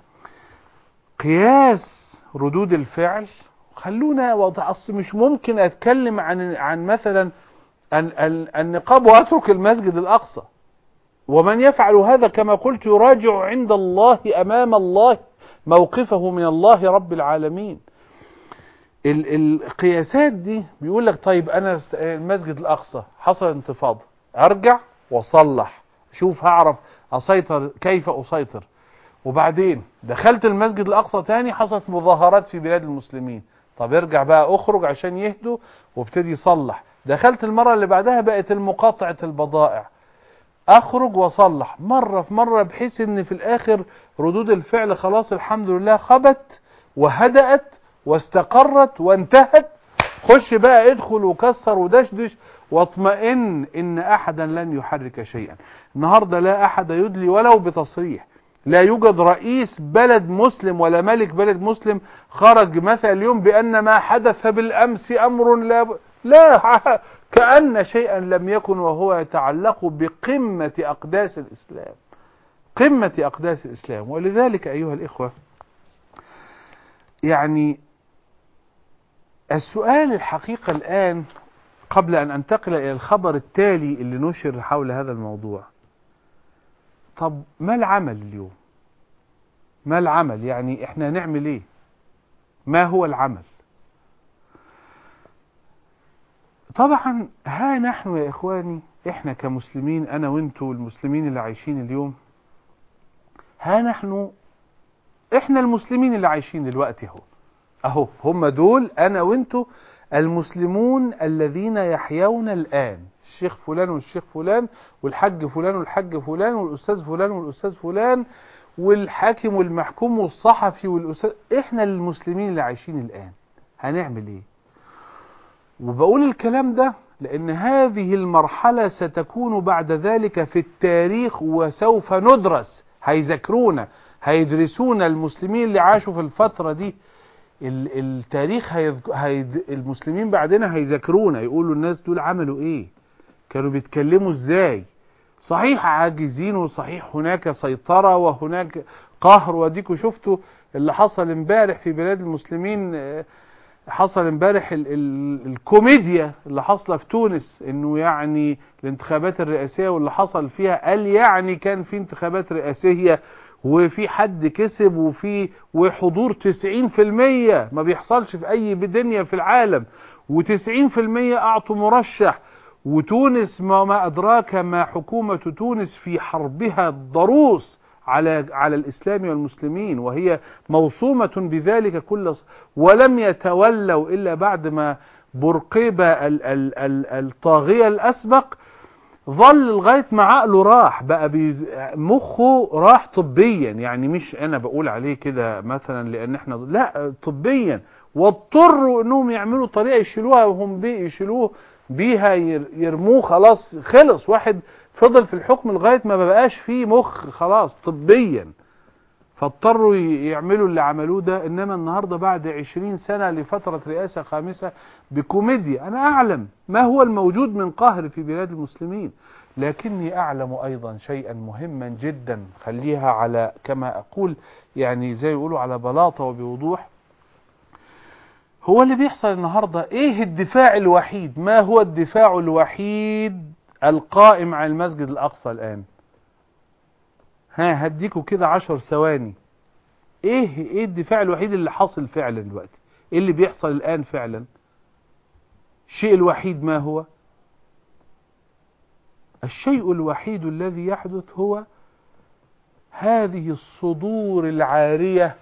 قياس ردود الفعل، خلونا أصل مش ممكن أتكلم عن مثلا النقاب وأترك المسجد الأقصى. ومن يفعل هذا كما قلت يراجع عند الله، أمام الله، موقفه من الله رب العالمين. القياسات دي بيقول لك طيب أنا المسجد الأقصى حصل انتفاضة، أرجع وصلح، شوف هعرف أسيطر كيف أسيطر. وبعدين دخلت المسجد الأقصى تاني، حصلت مظاهرات في بلاد المسلمين، طب ارجع بقى اخرج عشان يهدوا وابتدي يصلح. دخلت المرة اللي بعدها بقت المقاطعة البضائع، اخرج واصلح مرة في مرة، بحيث ان في الاخر ردود الفعل خلاص الحمد لله خبت وهدأت واستقرت وانتهت. خش بقى ادخل وكسر ودشدش واطمئن ان احدا لن يحرك شيئا. النهاردة لا احد يدلي ولو بتصريح، لا يوجد رئيس بلد مسلم ولا ملك بلد مسلم خرج مثلا اليوم بأن ما حدث بالأمس أمر لا، كأن شيئا لم يكن، وهو يتعلق بقمة أقداس الإسلام، قمة أقداس الإسلام. ولذلك أيها الإخوة، يعني السؤال الحقيقة الآن قبل أن أنتقل إلى الخبر التالي اللي نشر حول هذا الموضوع، طب ما العمل اليوم؟ ما العمل؟ يعني إحنا نعمل إيه؟ ما هو العمل؟ طبعا ها نحن يا إخواني، إحنا كمسلمين، أنا وإنتوا المسلمين اللي عايشين اليوم، ها نحن إحنا المسلمين اللي عايشين دلوقتي أهو هم دول أنا وإنتوا المسلمون الذين يحيون الآن، الشيخ فلان والشيخ فلان والحج فلان والحج فلان والأستاذ فلان والأستاذ فلان والحاكم والمحكوم والصحفي والأستاذ، إحنا المسلمين اللي عايشين الآن هنعمل إيه؟ وبقول الكلام ده لأن هذه المرحلة ستكون بعد ذلك في التاريخ، وسوف ندرس، هيذكرونا، هيدرسونا المسلمين اللي عاشوا في الفترة دي. التاريخ المسلمين بعدنا هيذكرونا، يقولوا الناس دول عملوا ايه، كانوا بيتكلموا ازاي، صحيح عاجزين، وصحيح هناك سيطرة وهناك قهر. وديكوا شفتوا اللي حصل امبارح في بلاد المسلمين، حصل امبارح الكوميديا اللي حصل في تونس، انه يعني الانتخابات الرئاسية واللي حصل فيها، قال يعني كان في انتخابات رئاسية وفي حد كسب وحضور 90%، ما بيحصلش في اي دنيا في العالم، و90% اعطوا مرشح. وتونس ما ادراك ما حكومة تونس في حربها الضروس على الإسلام والمسلمين، وهي موصومة بذلك كل، ولم يتولوا إلا بعد ما برقيبة الطاغية الأسبق، ظل لغاية ما عقله راح بقى، مخه راح طبيا، يعني مش أنا بقول عليه كده مثلا لأن احنا لا، طبيا، واضطروا انهم يعملوا طريقة يشيلوها، وهم يشيلوه بيها، يرموه، خلاص خلص، واحد فضل في الحكم لغاية ما بقاش فيه مخ خلاص طبيا، فاضطروا يعملوا اللي عملوه ده. انما النهاردة بعد 20 سنة لفترة رئاسة خامسة بكوميديا، انا اعلم ما هو الموجود من قهر في بلاد المسلمين، لكني اعلم ايضا شيئا مهما جدا، خليها على كما اقول يعني زي يقولوا على بلاطة وبوضوح. هو اللي بيحصل النهاردة ايه الدفاع الوحيد؟ ما هو الدفاع الوحيد القائم على المسجد الاقصى الان؟ هديكوا كده 10 ثواني. ايه الدفاع الوحيد اللي حاصل فعلا دلوقتي؟ ايه اللي بيحصل الان فعلا؟ الشيء الوحيد ما هو؟ الشيء الوحيد الذي يحدث هو هذه الصدور العارية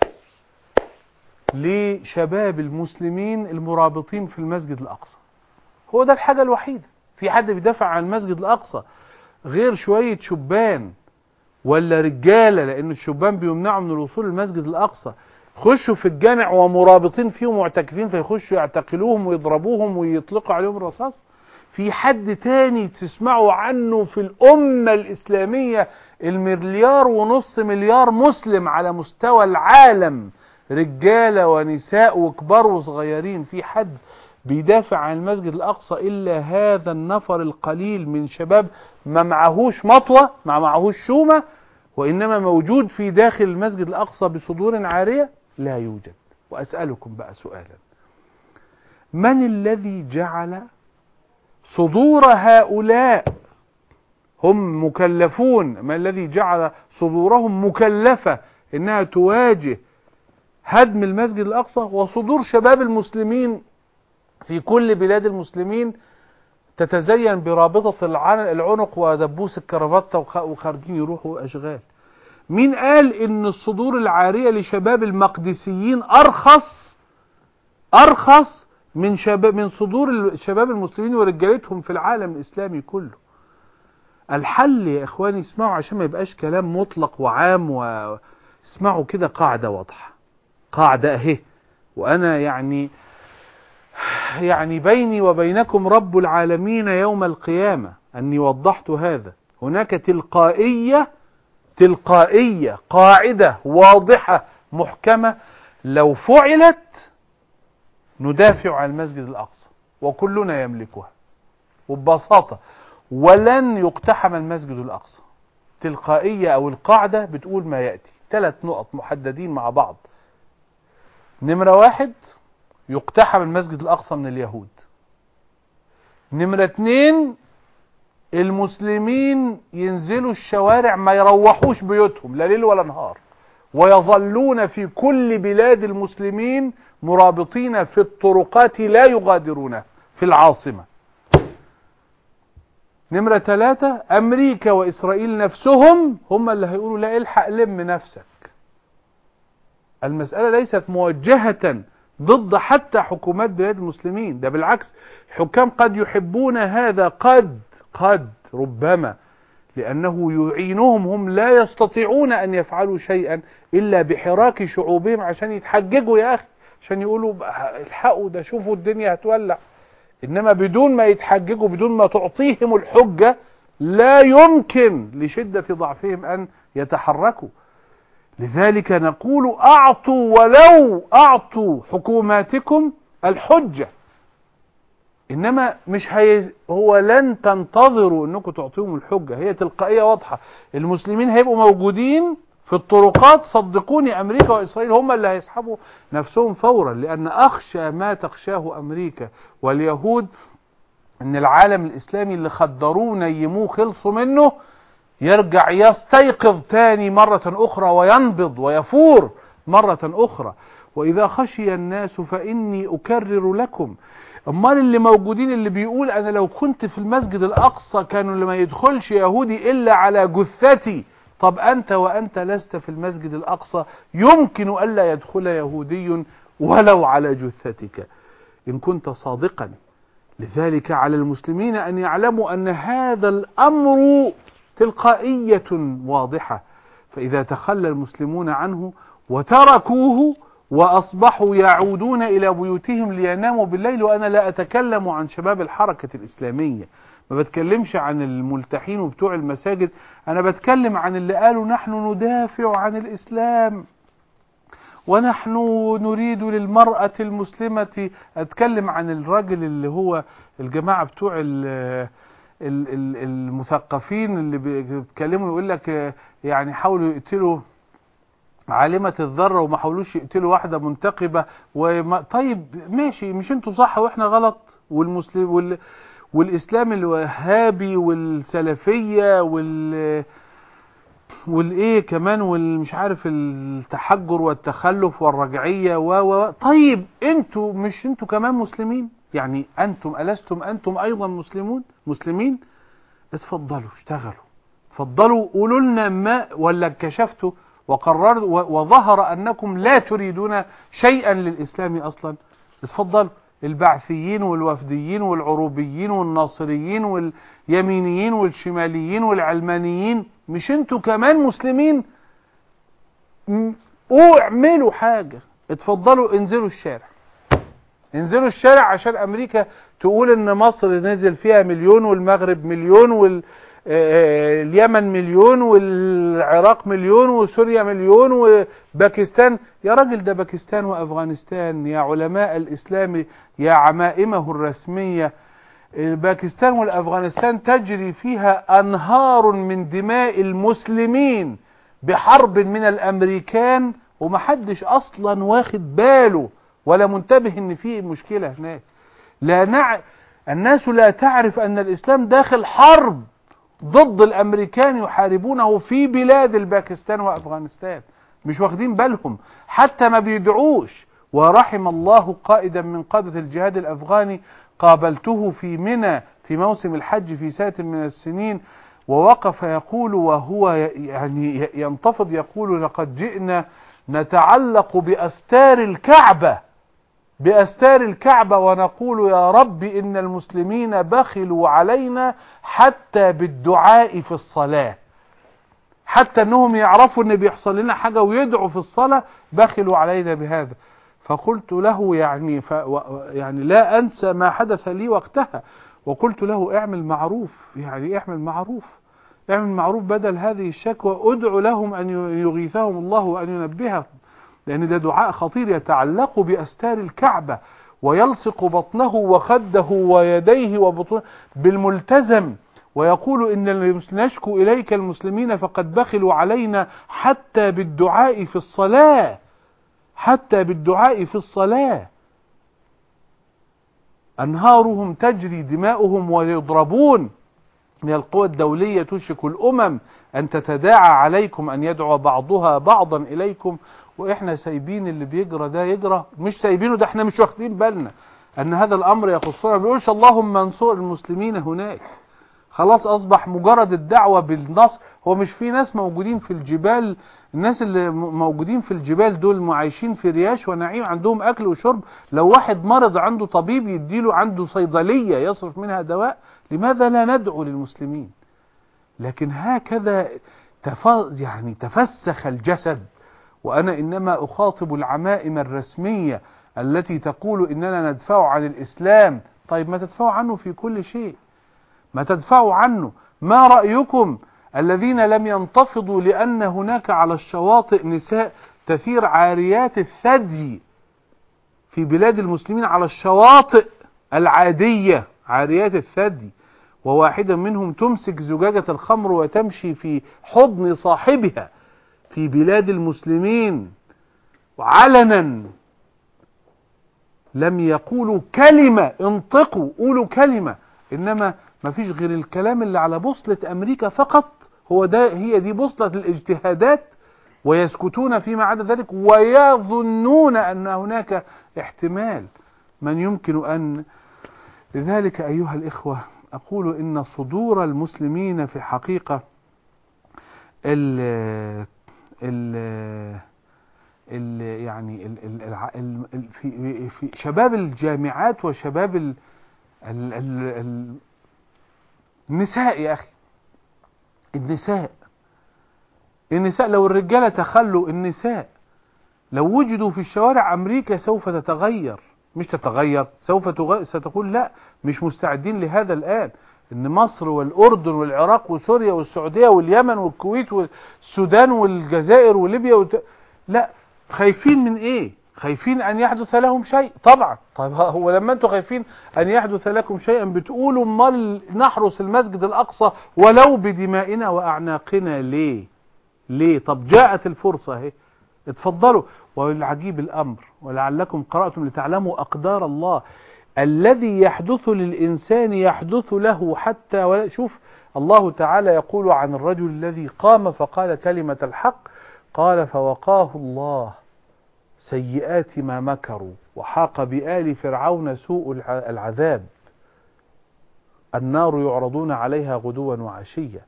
لشباب المسلمين المرابطين في المسجد الأقصى. هو ده الحاجة الوحيدة. في حد بيدافع عن المسجد الأقصى غير شوية شبان ولا رجالة؟ لأن الشبان بيمنعوا من الوصول للمسجد الأقصى، خشوا في الجامع ومرابطين فيه ومعتكفين، فيخشوا يعتقلوهم ويضربوهم ويطلقوا عليهم الرصاص. في حد تاني تسمعوا عنه في الأمة الإسلامية، 1.5 مليار مسلم على مستوى العالم، رجالة ونساء وكبار وصغيرين، في حد بيدافع عن المسجد الأقصى إلا هذا النفر القليل من شباب ما معهوش مطوة، ما معهوش شومة، وإنما موجود في داخل المسجد الأقصى بصدور عارية؟ لا يوجد. وأسألكم بقى سؤالا، من الذي جعل صدور هؤلاء هم مكلفون، ما الذي جعل صدورهم مكلفة إنها تواجه هدم المسجد الأقصى، وصدور شباب المسلمين في كل بلاد المسلمين تتزين برابطة العنق ودبوس الكرافتة وخارجين يروحوا أشغال؟ مين قال إن الصدور العارية لشباب المقدسيين أرخص من صدور الشباب المسلمين ورجالتهم في العالم الإسلامي كله؟ الحل يا إخواني، اسمعوا عشان ما يبقاش كلام مطلق وعام، واسمعوا كده قاعدة واضحة، قاعدة أهي، وأنا يعني بيني وبينكم رب العالمين يوم القيامة أني وضحت هذا. هناك تلقائية قاعدة واضحة محكمة، لو فعلت ندافع عن المسجد الأقصى، وكلنا يملكها وببساطة. ولن يقتحم المسجد الأقصى. تلقائية أو القاعدة بتقول ما يأتي 3 نقط محددين مع بعض. نمرة 1 يقتحم المسجد الأقصى من اليهود. نمرة 2 المسلمين ينزلوا الشوارع ما يروحوش بيوتهم لا ليل ولا نهار، ويظلون في كل بلاد المسلمين مرابطين في الطرقات لا يغادرون في العاصمة. نمرة 3 أمريكا وإسرائيل نفسهم هم اللي هيقولوا لا الحق لم نفسك. المسألة ليست موجهة ضد حتى حكومات بلاد المسلمين، ده بالعكس حكام قد يحبون هذا، قد ربما لأنه يعينهم، هم لا يستطيعون أن يفعلوا شيئا إلا بحراك شعوبهم عشان يتحججوا يا أخي، عشان يقولوا الحقوا ده شوفوا الدنيا هتولع. إنما بدون ما يتحججوا، بدون ما تعطيهم الحجة، لا يمكن لشدة ضعفهم أن يتحركوا. لذلك نقول أعطوا ولو أعطوا حكوماتكم الحجة. إنما مش هو لن تنتظروا أنكم تعطيهم الحجة، هي تلقائية واضحة. المسلمين هيبقوا موجودين في الطرقات، صدقوني أمريكا وإسرائيل هم اللي هيسحبوا نفسهم فورا، لأن أخشى ما تخشاه أمريكا واليهود أن العالم الإسلامي اللي خدروه نيموه خلصوا منه يرجع يستيقظ تاني مرة أخرى وينبض ويفور مرة أخرى. وإذا خشي الناس فإني أكرر لكم. امال اللي موجودين اللي بيقول انا لو كنت في المسجد الاقصى كانوا اللي ما يدخلش يهودي الا على جثتي. طب انت وانت لست في المسجد الاقصى يمكن الا يدخل يهودي ولو على جثتك ان كنت صادقا. لذلك على المسلمين ان يعلموا ان هذا الامر تلقائية واضحة، فاذا تخلى المسلمون عنه وتركوه وأصبحوا يعودون إلى بيوتهم ليناموا بالليل. وأنا لا أتكلم عن شباب الحركة الإسلامية، ما بتكلمش عن الملتحين وبتوع المساجد، أنا بتكلم عن اللي قالوا نحن ندافع عن الإسلام ونحن نريد للمرأة المسلمة. أتكلم عن الراجل اللي هو الجماعة بتوع المثقفين اللي بيتكلموا يقول لك يعني حاولوا يقتلوا عالمة الذرة وما حاولوش يقتلوا واحدة منتقبة. طيب ماشي، مش انتوا صح واحنا غلط؟ والمسلم والإسلام الوهابي والسلفية والايه كمان والمش عارف التحجر والتخلف والرجعية طيب انتوا مش انتوا كمان مسلمين؟ يعني انتم ألستم انتم ايضا مسلمين؟ اتفضلوا اشتغلوا، اتفضلوا قولوا لنا ما ولا انكشفتوا وقرروا وظهر أنكم لا تريدون شيئا للإسلام أصلا. اتفضلوا، البعثيين والوفديين والعروبيين والناصريين واليمينيين والشماليين والعلمانيين، مش انتوا كمان مسلمين؟ اعملوا حاجة، اتفضلوا انزلوا الشارع عشان أمريكا تقول ان مصر نزل فيها 1,000,000 والمغرب 1,000,000 اليمن 1,000,000 والعراق 1,000,000 وسوريا 1,000,000 وباكستان. يا راجل ده باكستان وأفغانستان يا علماء الإسلام يا عمائمه الرسمية، باكستان والأفغانستان تجري فيها أنهار من دماء المسلمين بحرب من الأمريكان ومحدش أصلا واخد باله ولا منتبه ان في مشكلة هناك. الناس لا تعرف أن الإسلام داخل حرب ضد الأمريكان يحاربونه في بلاد الباكستان وأفغانستان، مش واخدين بالهم حتى ما بيدعوش. ورحم الله قائدا من قادة الجهاد الأفغاني قابلته في منى في موسم الحج في سنة من السنين، ووقف يقول وهو يعني ينتفض يقول لقد جئنا نتعلق بأستار الكعبة ونقول يا رب إن المسلمين بخلوا علينا حتى بالدعاء في الصلاة، حتى أنهم يعرفوا أن بيحصل لنا حاجة ويدعوا في الصلاة بخلوا علينا بهذا. فقلت له يعني لا أنسى ما حدث لي وقتها، وقلت له اعمل معروف بدل هذه الشكوى، ادعو لهم أن يغيثهم الله وأن ينبههم، لأن ده دعاء خطير يتعلق بأستار الكعبة ويلصق بطنه وخده ويديه وبطنه بالملتزم، ويقول إن نشكو إليك المسلمين فقد بخلوا علينا حتى بالدعاء في الصلاة، حتى بالدعاء في الصلاة. أنهارهم تجري دماؤهم ويضربون من القوى الدولية، تشرك الأمم أن تتداعى عليكم، أن يدعو بعضها بعضا إليكم، وإحنا سايبين اللي بيجرى ده يجرى. مش سايبينه ده، إحنا مش واخدين بالنا أن هذا الأمر يخصنا. ما بيقولش اللهم انصر المسلمين هناك. خلاص أصبح مجرد الدعوة بالنصر. هو مش في ناس موجودين في الجبال، الناس اللي موجودين في الجبال دول عايشين في رياش ونعيم، عندهم أكل وشرب. لو واحد مرض عنده طبيب يديله، عنده صيدلية يصرف منها دواء. لماذا لا ندعو للمسلمين؟ لكن هكذا يعني تفسخ الجسد. وأنا إنما أخاطب العمائم الرسمية التي تقول إننا ندفع عن الإسلام. طيب ما تدفعوا عنه في كل شيء، ما تدفعوا عنه. ما رأيكم الذين لم ينتفضوا لأن هناك على الشواطئ نساء تثير عاريات الثدي في بلاد المسلمين، على الشواطئ العادية عاريات الثدي، وواحدة منهم تمسك زجاجة الخمر وتمشي في حضن صاحبها في بلاد المسلمين وعلنا. لم يقولوا كلمة، انطقوا قولوا كلمة، إنما ما فيش غير الكلام اللي على بوصلة أمريكا فقط. هو ده، هي دي بوصلة الاجتهادات، ويسكتون فيما عدا ذلك، ويظنون أن هناك احتمال من يمكن أن. لذلك أيها الإخوة أقول إن صدور المسلمين في حقيقة ال يعني في شباب الجامعات وشباب النساء. يا أخي النساء لو الرجالة تخلوا، النساء لو وجدوا في الشوارع أمريكا سوف تتغير. مش تتغير، ستقول لا، مش مستعدين لهذا الآن. إن مصر والأردن والعراق وسوريا والسعودية واليمن والكويت والسودان والجزائر وليبيا لا، خايفين من إيه؟ خايفين أن يحدث لهم شيء طبعا. طيب هو لما أنتم خايفين أن يحدث لكم شيئا بتقولوا امال نحرس المسجد الأقصى ولو بدمائنا وأعناقنا ليه؟ طب جاءت الفرصة اهي، اتفضلوا. والعجيب الأمر، ولعلكم قرأتم لتعلموا أقدار الله، الذي يحدث للإنسان يحدث له حتى شوف الله تعالى يقول عن الرجل الذي قام فقال كلمة الحق، قال فوقاه الله سيئات ما مكروا وحاق بآل فرعون سوء العذاب، النار يعرضون عليها غدوا وعشيا.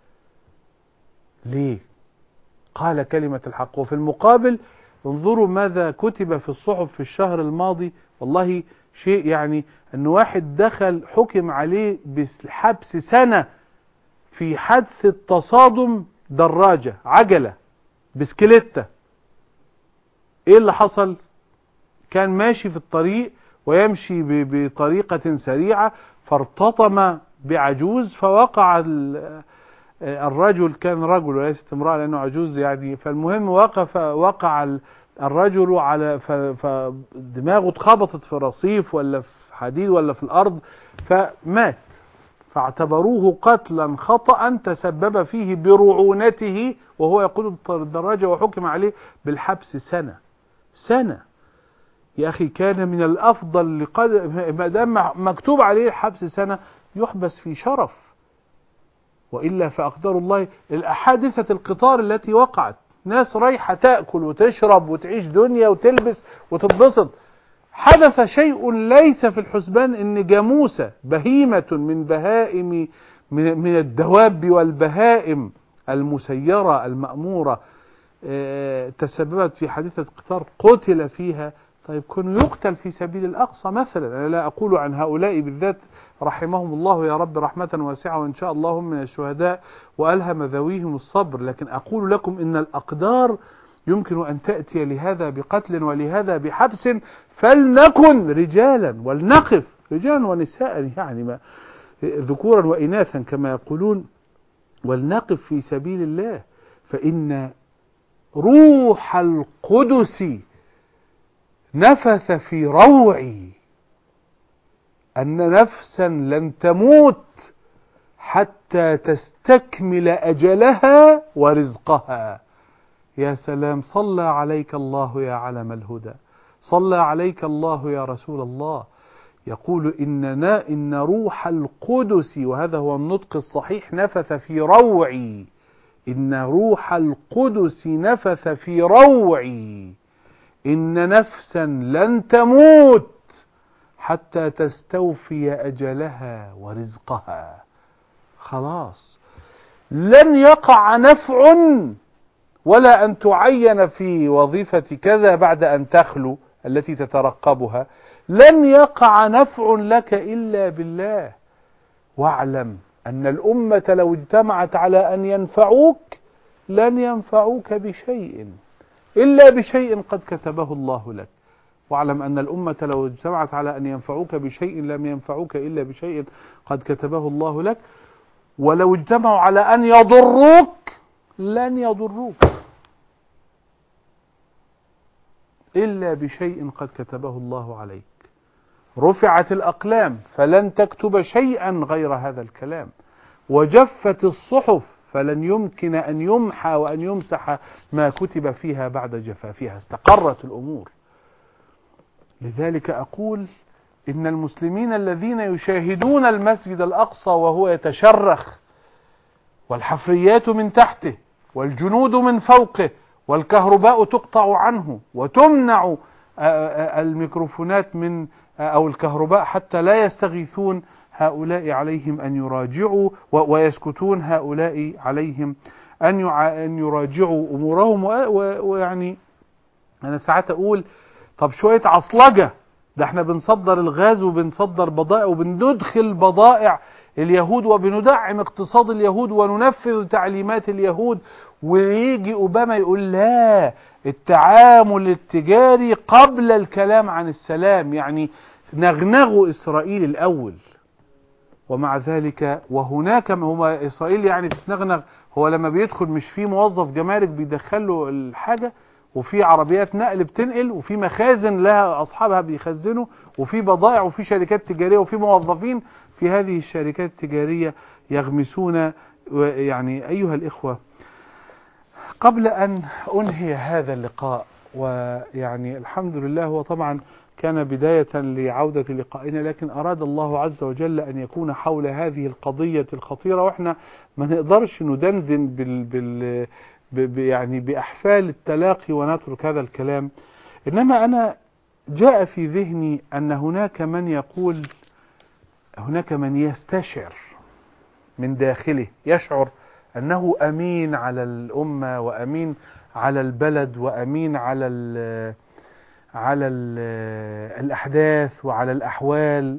ليه؟ قال كلمة الحق. وفي المقابل انظروا ماذا كتب في الصحف في الشهر الماضي، والله شيء يعني، أن واحد دخل حكم عليه بالحبس سنة في حادثة تصادم دراجة، عجلة بسكليتة. ايه اللي حصل؟ كان ماشي في الطريق ويمشي بطريقة سريعة، فارتطم بعجوز، فوقع الرجل، كان رجل وليست امرأة لأنه عجوز يعني، فالمهم وقع الرجل على فدماغه اتخبطت في رصيف ولا في حديد ولا في الأرض فمات، فاعتبروه قتلا خطأ تسبب فيه برعونته وهو يقود الدراجة، وحكم عليه بالحبس سنة. يا أخي كان من الأفضل ما دام مكتوب عليه الحبس سنة يحبس في شرف، وإلا فأقدار الله. الحادثة القطار التي وقعت، ناس رايحة تأكل وتشرب وتعيش دنيا وتلبس وتتبسط، حدث شيء ليس في الحسبان، إن جاموسة بهيمة من بهائم من الدواب والبهائم المسيرة المأمورة تسببت في حادثة قطار قتل فيها. طيب كن يقتل في سبيل الأقصى مثلا. أنا لا أقول عن هؤلاء بالذات رحمهم الله يا رب رحمة واسعة، وإن شاء الله هم من الشهداء وألهم ذويهم الصبر، لكن أقول لكم إن الأقدار يمكن أن تأتي لهذا بقتل ولهذا بحبس، فلنكن رجالا ولنقف رجالا ونساء، يعني ذكورا وإناثا كما يقولون، ولنقف في سبيل الله. فإن روح القدس نفث في روعي أن نفسا لن تموت حتى تستكمل أجلها ورزقها. يا سلام، صلى عليك الله يا علم الهدى، صلى عليك الله يا رسول الله. يقول إن روح القدس، وهذا هو النطق الصحيح، نفث في روعي. إن روح القدس نفث في روعي إن نفسا لن تموت حتى تستوفي أجلها ورزقها. خلاص، لن يقع نفع ولا أن تعين في وظيفة كذا بعد أن تخلو التي تترقبها، لن يقع نفع لك إلا بالله. واعلم أن الأمة لو اجتمعت على أن ينفعوك لن ينفعوك بشيء إلا بشيء قد كتبه الله لك. واعلم أن الأمة لو اجتمعت على أن ينفعوك بشيء لم ينفعوك إلا بشيء قد كتبه الله لك، ولو اجتمعوا على أن يضروك لن يضروك إلا بشيء قد كتبه الله عليك. رفعت الأقلام فلن تكتب شيئا غير هذا الكلام، وجفت الصحف فلن يمكن أن يمحى وأن يمسح ما كتب فيها بعد جفافها. استقرت الأمور. لذلك أقول إن المسلمين الذين يشاهدون المسجد الأقصى وهو يتشرخ والحفريات من تحته والجنود من فوقه والكهرباء تقطع عنه وتمنع الميكروفونات من أو الكهرباء حتى لا يستغيثون، هؤلاء عليهم أن يراجعوا، ويسكتون هؤلاء عليهم أن يراجعوا أمورهم. ويعني أنا ساعات أقول طب شوية عصلجة، ده احنا بنصدر الغاز وبنصدر بضائع وبندخل بضائع اليهود وبندعم اقتصاد اليهود وننفذ تعليمات اليهود، ويجي أوباما يقول لا، التعامل التجاري قبل الكلام عن السلام، يعني نغنغوا إسرائيل الأول. ومع ذلك وهناك هو إسرائيل يعني بتتنغنغ، هو لما بيدخل مش في موظف جمارك بيدخله الحاجة، وفي عربيات نقل بتنقل، وفي مخازن لها أصحابها بيخزنوا، وفي بضائع، وفي شركات تجارية، وفي موظفين في هذه الشركات التجارية يغمسون. يعني أيها الإخوة، قبل أن أنهي هذا اللقاء، ويعني الحمد لله هو طبعا كان بداية لعودة لقائنا، لكن أراد الله عز وجل أن يكون حول هذه القضية الخطيرة، وإحنا ما نقدرش ندندن يعني بأحفال التلاقي ونترك هذا الكلام. إنما أنا جاء في ذهني أن هناك من يقول، هناك من يستشعر من داخله، يشعر أنه أمين على الأمة وأمين على البلد وأمين على الأحداث وعلى الأحوال،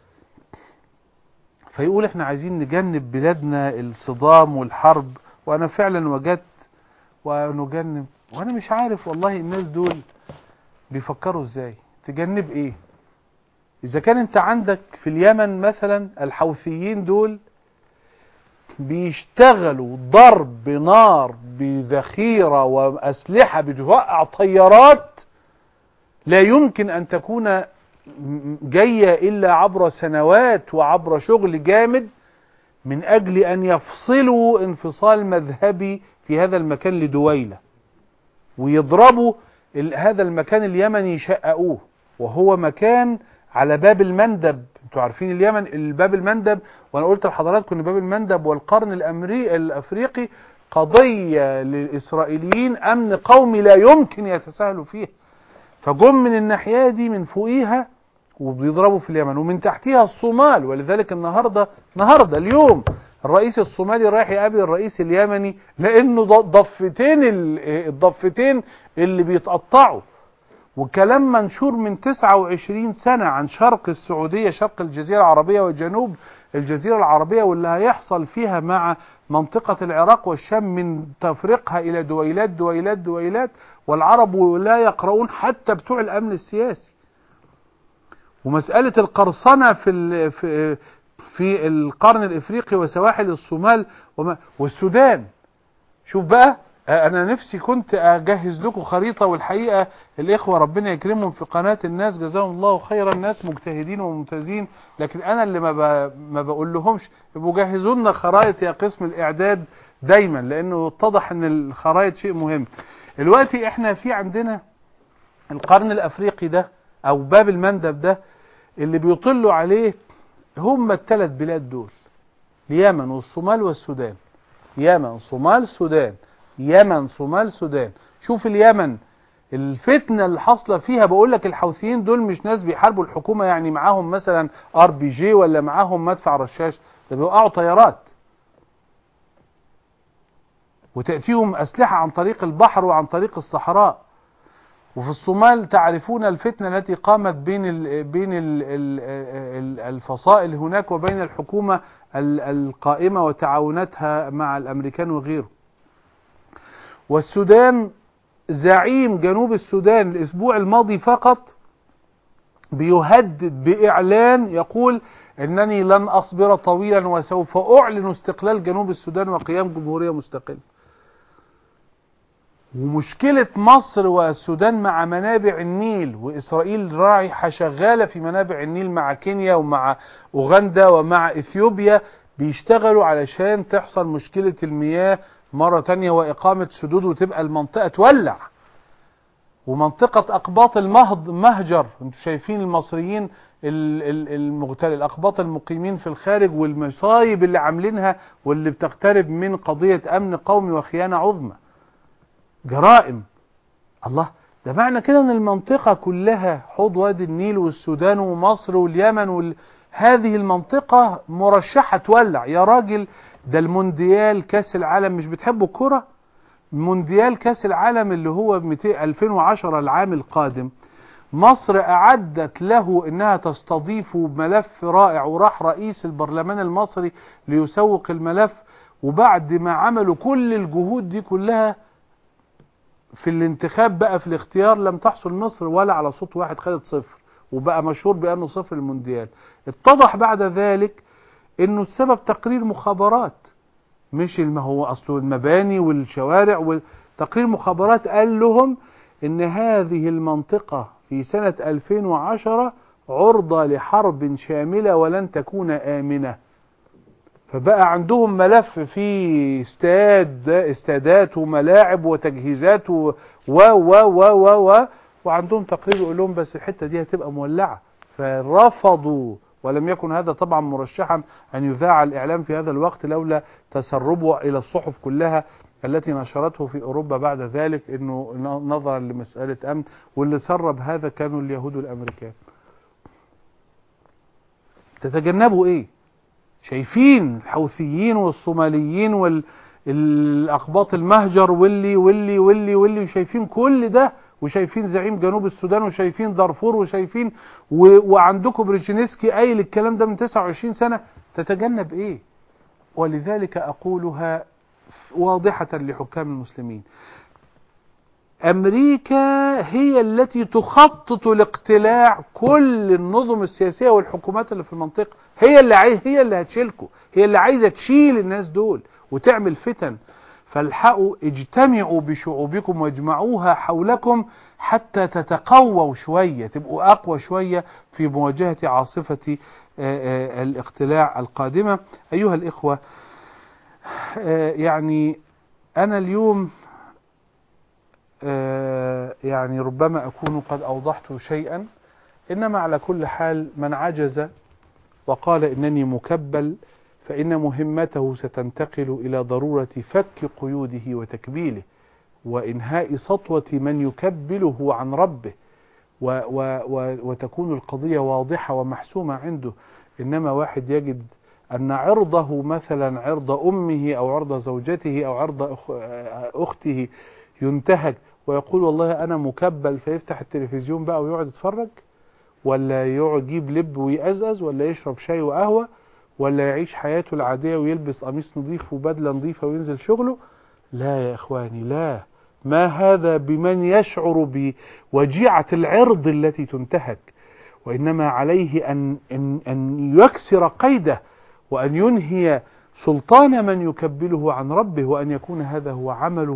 فيقول احنا عايزين نجنب بلادنا الصدام والحرب. وأنا فعلا وجدت ونجنب، وأنا مش عارف والله الناس دول بيفكروا ازاي. تجنب ايه؟ إذا كان انت عندك في اليمن مثلا الحوثيين دول بيشتغلوا ضرب نار بذخيرة وأسلحة بتوقع طيارات لا يمكن أن تكون جاية إلا عبر سنوات وعبر شغل جامد من أجل أن يفصلوا انفصال مذهبي في هذا المكان لدويلة، ويضربوا هذا المكان اليمني يشققوه، وهو مكان على باب المندب. انتوا عارفين اليمن الباب المندب، وانا قلت لحضراتكم ان باب المندب والقرن الافريقي قضية للإسرائيليين أمن قومي لا يمكن يتساهلوا فيه. فجم من الناحية دي من فوقيها وبيضربوا في اليمن، ومن تحتها الصومال. ولذلك النهاردة اليوم الرئيس الصومالي رايح يقابل الرئيس اليمني، لأنه الضفتين اللي بيتقطعوا. وكلام منشور من 29 سنة عن شرق السعودية، شرق الجزيرة العربية وجنوب الجزيرة العربية، واللي هيحصل فيها مع منطقة العراق والشام من تفريقها إلى دويلات دويلات دويلات، والعرب لا يقرؤون حتى بتوع الأمن السياسي. ومسألة القرصنة في القرن الإفريقي وسواحل الصومال والسودان. شوف بقى انا نفسي كنت اجهز لكم خريطة، والحقيقة الاخوة ربنا يكرمهم في قناة الناس جزاهم الله خيرا، الناس مجتهدين وممتازين، لكن انا اللي ما بقول لهمش يبقوا جهزوا لنا خرائط يا قسم الاعداد دايما، لانه اتضح ان الخرائط شيء مهم. دلوقتي احنا في عندنا القرن الافريقي ده او باب المندب ده اللي بيطلوا عليه هم الثلاث بلاد دول، اليمن والصومال والسودان. يمن صومال سودان، يمن صومال سودان. شوف اليمن الفتنة اللي حاصلة فيها، بقول لك الحوثيين دول مش ناس بيحاربوا الحكومة يعني معاهم مثلا RPG ولا معاهم مدفع رشاش، ده بيوقعوا طيارات وتأتيهم أسلحة عن طريق البحر وعن طريق الصحراء. وفي الصومال تعرفون الفتنة التي قامت بين الفصائل هناك وبين الحكومة القائمة وتعاونتها مع الأمريكان وغيره. والسودان زعيم جنوب السودان الأسبوع الماضي فقط بيهدد بإعلان، يقول إنني لن أصبر طويلا وسوف أعلن استقلال جنوب السودان وقيام جمهورية مستقلة. ومشكلة مصر والسودان مع منابع النيل، وإسرائيل رايحة شغالة في منابع النيل مع كينيا ومع أوغندا ومع إثيوبيا، بيشتغلوا علشان تحصل مشكلة المياه مرة تانية وإقامة سدود وتبقى المنطقة تولع. ومنطقة أقباط المهجر، انتوا شايفين المصريين الأقباط المقيمين في الخارج والمصايب اللي عاملينها واللي بتقترب من قضية أمن قومي وخيانة عظمى، جرائم. الله، ده معنى كده ان المنطقة كلها حوض وادي النيل والسودان ومصر واليمن هذه المنطقة مرشحة تولع يا راجل. ده المونديال كاس العالم، مش بتحبوا الكرة؟ مونديال كاس العالم اللي هو 2010 العام القادم، مصر أعدت له إنها تستضيف ملف رائع، وراح رئيس البرلمان المصري ليسوق الملف. وبعد ما عملوا كل الجهود دي كلها في الانتخاب بقى في الاختيار لم تحصل مصر ولا على صوت واحد، خدت 0 وبقى مشهور بأنه 0 المونديال. اتضح بعد ذلك إنه السبب تقرير مخابرات، مش ما هو أصله المباني والشوارع، وتقرير مخابرات قال لهم إن هذه المنطقة في سنة 2010 عرضة لحرب شاملة ولن تكون آمنة. فبقى عندهم ملف فيه استادات وملاعب وتجهيزات وعندهم تقرير يقول لهم بس الحتة دي هتبقى مولعة، فرفضوا. ولم يكن هذا طبعا مرشحا أن يذاع الإعلام في هذا الوقت لولا تسربه إلى الصحف كلها التي نشرته في أوروبا بعد ذلك، إنه نظرا لمسألة أمن، واللي سرب هذا كانوا اليهود والأمريكان. تتجنبوا إيه؟ شايفين الحوثيين والصوماليين والأقباط المهجر واللي وشايفين كل ده، وشايفين زعيم جنوب السودان، وشايفين دارفور، وشايفين وعندكم بريجينسكي قايل الكلام ده من 29 سنة. تتجنب ايه؟ ولذلك أقولها واضحة لحكام المسلمين، أمريكا هي التي تخطط لاقتلاع كل النظم السياسية والحكومات اللي في المنطقة، هي اللي هتشيلكم، هي اللي عايزة تشيل الناس دول وتعمل فتن. فالحقوا اجتمعوا بشعوبكم واجمعوها حولكم حتى تتقووا شوية، تبقوا أقوى شوية في مواجهة عاصفة الاقتلاع القادمة. أيها الإخوة، يعني أنا اليوم يعني ربما أكون قد أوضحت شيئا، إنما على كل حال من عجز وقال إنني مكبل فإن مهمته ستنتقل إلى ضرورة فك قيوده وتكبيله وإنهاء سطوة من يكبله عن ربه، وتكون القضية واضحة ومحسومة عنده. إنما واحد يجد أن عرضه مثلا عرض أمه أو عرض زوجته أو عرض أخته ينتهك ويقول والله أنا مكبل، فيفتح التلفزيون بقى ويقعد يتفرج، ولا يقعد يجيب لب ويأزأز، ولا يشرب شاي وقهوة، ولا يعيش حياته العادية ويلبس قميص نظيف وبدلة نظيفة وينزل شغله. لا يا إخواني، لا، ما هذا بمن يشعر بوجيعة العرض التي تنتهك، وإنما عليه أن يكسر قيده وأن ينهي سلطان من يكبله عن ربه، وأن يكون هذا هو عمله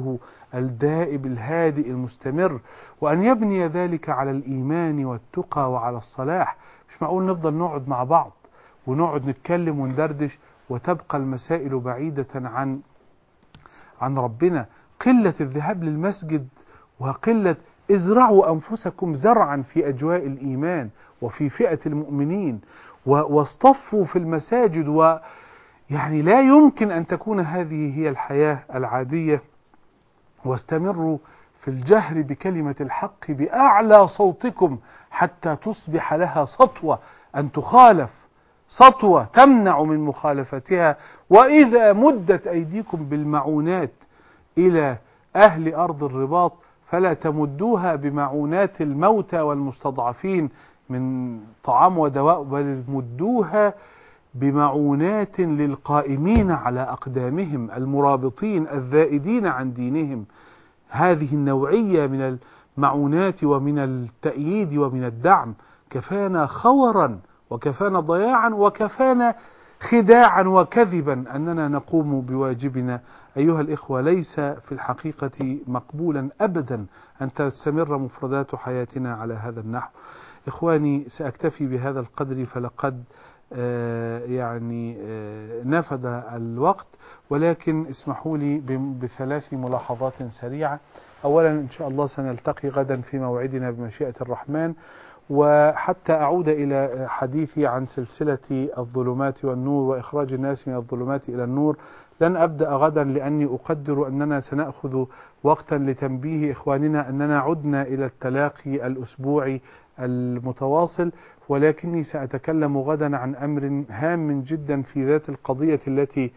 الدائب الهادئ المستمر، وأن يبني ذلك على الإيمان والتقى وعلى الصلاح. مش معقول نفضل نقعد مع بعض ونقعد نتكلم وندردش وتبقى المسائل بعيدة عن ربنا. قلة الذهاب للمسجد وقلة ازرعوا أنفسكم زرعا في أجواء الإيمان وفي فئة المؤمنين، واصطفوا في المساجد. ويعني لا يمكن أن تكون هذه هي الحياة العادية. واستمروا في الجهر بكلمة الحق بأعلى صوتكم حتى تصبح لها سطوة، أن تخالف سطوة تمنع من مخالفتها. وإذا مدت أيديكم بالمعونات إلى أهل أرض الرباط فلا تمدوها بمعونات الموتى والمستضعفين من طعام ودواء، بل مدوها بمعونات للقائمين على أقدامهم المرابطين الذائدين عن دينهم. هذه النوعية من المعونات ومن التأييد ومن الدعم كفانا خورا وكفانا ضياعا وكفانا خداعا وكذبا أننا نقوم بواجبنا. أيها الإخوة، ليس في الحقيقة مقبولا أبدا أن تستمر مفردات حياتنا على هذا النحو. إخواني، سأكتفي بهذا القدر فلقد نفد الوقت، ولكن اسمحوا لي بثلاث ملاحظات سريعة. أولا، إن شاء الله سنلتقي غدا في موعدنا بمشيئة الرحمن. وحتى أعود إلى حديثي عن سلسلة الظلمات والنور وإخراج الناس من الظلمات إلى النور، لن أبدأ غدا لأني أقدر أننا سنأخذ وقتا لتنبيه إخواننا أننا عدنا إلى التلاقي الأسبوعي المتواصل، ولكني سأتكلم غدا عن أمر هام جدا في ذات القضية التي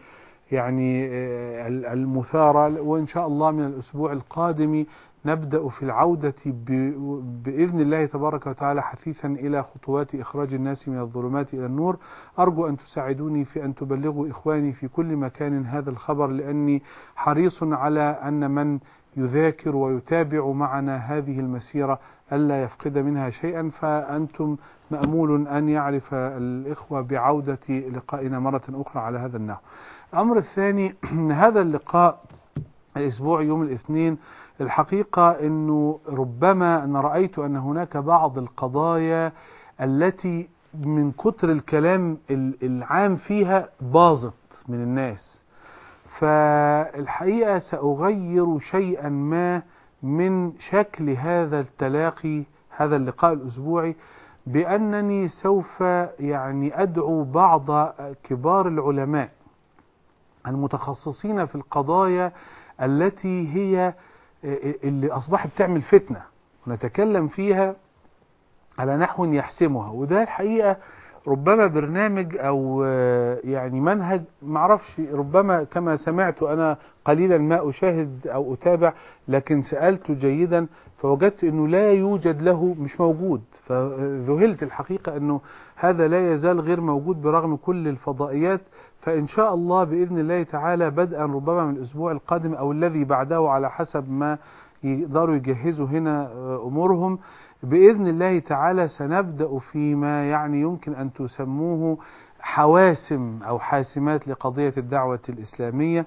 المثارة. وإن شاء الله من الأسبوع القادم نبدأ في العودة بإذن الله تبارك وتعالى حثيثا إلى خطوات إخراج الناس من الظلمات إلى النور. أرجو أن تساعدوني في أن تبلغوا إخواني في كل مكان هذا الخبر، لأني حريص على أن من يذاكر ويتابع معنا هذه المسيرة ألا يفقد منها شيئا. فأنتم مأمول أن يعرف الإخوة بعودة لقائنا مرة أخرى على هذا النحو. الأمر الثاني، هذا اللقاء الأسبوع يوم الاثنين، الحقيقة أنه ربما أنا رأيت أن هناك بعض القضايا التي من كتر الكلام العام فيها باظت من الناس، فالحقيقة سأغير شيئا ما من شكل هذا التلاقي، هذا اللقاء الأسبوعي، بأنني سوف أدعو بعض كبار العلماء المتخصصين في القضايا التي هي اللي أصبحت بتعمل فتنة، ونتكلم فيها على نحو يحسمها. وده الحقيقة ربما برنامج أو منهج، معرفش، ربما كما سمعت أنا قليلا ما أشاهد أو أتابع، لكن سألت جيدا فوجدت أنه لا يوجد له، مش موجود. فذهلت الحقيقة أنه هذا لا يزال غير موجود برغم كل الفضائيات. فإن شاء الله بإذن الله تعالى بدءا ربما من الأسبوع القادم أو الذي بعده على حسب ما يقدروا يجهزوا هنا أمورهم، بإذن الله تعالى سنبدأ فيما يمكن أن تسموه حواسم أو حاسمات لقضية الدعوة الإسلامية،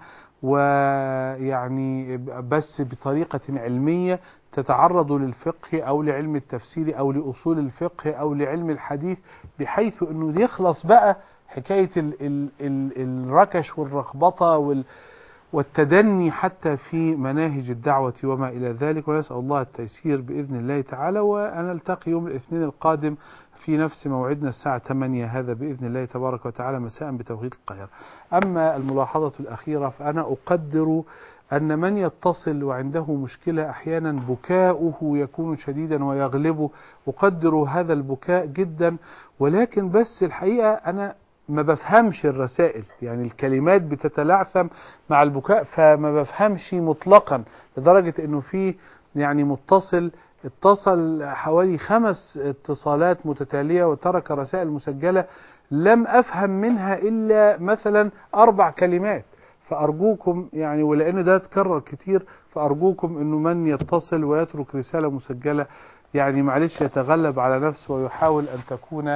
بس بطريقة علمية تتعرض للفقه أو لعلم التفسير أو لأصول الفقه أو لعلم الحديث، بحيث أنه يخلص بقى حكاية الركش والرخبطة والتدني حتى في مناهج الدعوة وما إلى ذلك. ونسأل الله التيسير بإذن الله تعالى. ونلتقي يوم الاثنين القادم في نفس موعدنا الساعة 8 هذا بإذن الله تبارك وتعالى مساء بتوقيت القاهرة. أما الملاحظة الأخيرة، فأنا أقدر أن من يتصل وعنده مشكلة أحيانا بكاؤه يكون شديدا ويغلبه، أقدر هذا البكاء جدا، ولكن بس الحقيقة أنا ما بفهمش الرسائل، الكلمات بتتلعثم مع البكاء، فما بفهمش مطلقا، لدرجة انه في متصل اتصل حوالي 5 اتصالات متتالية وترك رسائل مسجلة لم أفهم منها إلا مثلا 4 كلمات. فأرجوكم ولأن ده تكرر كتير، فأرجوكم أنه من يتصل ويترك رسالة مسجلة معلش يتغلب على نفسه ويحاول أن تكون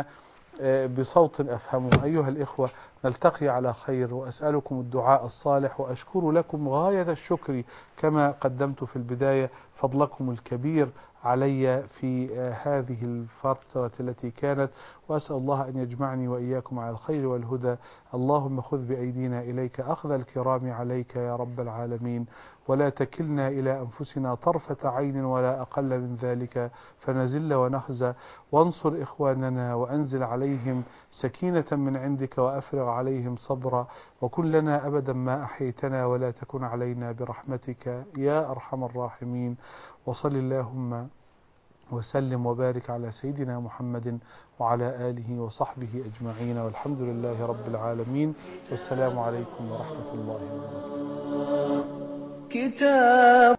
بصوت أفهمه. أيها الإخوة، نلتقي على خير، وأسألكم الدعاء الصالح، وأشكر لكم غاية الشكر كما قدمت في البداية فضلكم الكبير علي في هذه الفترة التي كانت، وأسأل الله أن يجمعني وإياكم على الخير والهدى. اللهم خذ بأيدينا إليك أخذ الكرام عليك يا رب العالمين، ولا تكلنا إلى أنفسنا طرفة عين ولا أقل من ذلك فنزل ونخزى. وانصر إخواننا وأنزل عليهم سكينة من عندك وأفرغ عليهم صبرا، وكن لنا أبدا ما أحيتنا ولا تكن علينا برحمتك يا أرحم الراحمين. وصل اللهم وسلم وبارك على سيدنا محمد وعلى آله وصحبه أجمعين، والحمد لله رب العالمين، والسلام عليكم ورحمة الله وبركاته.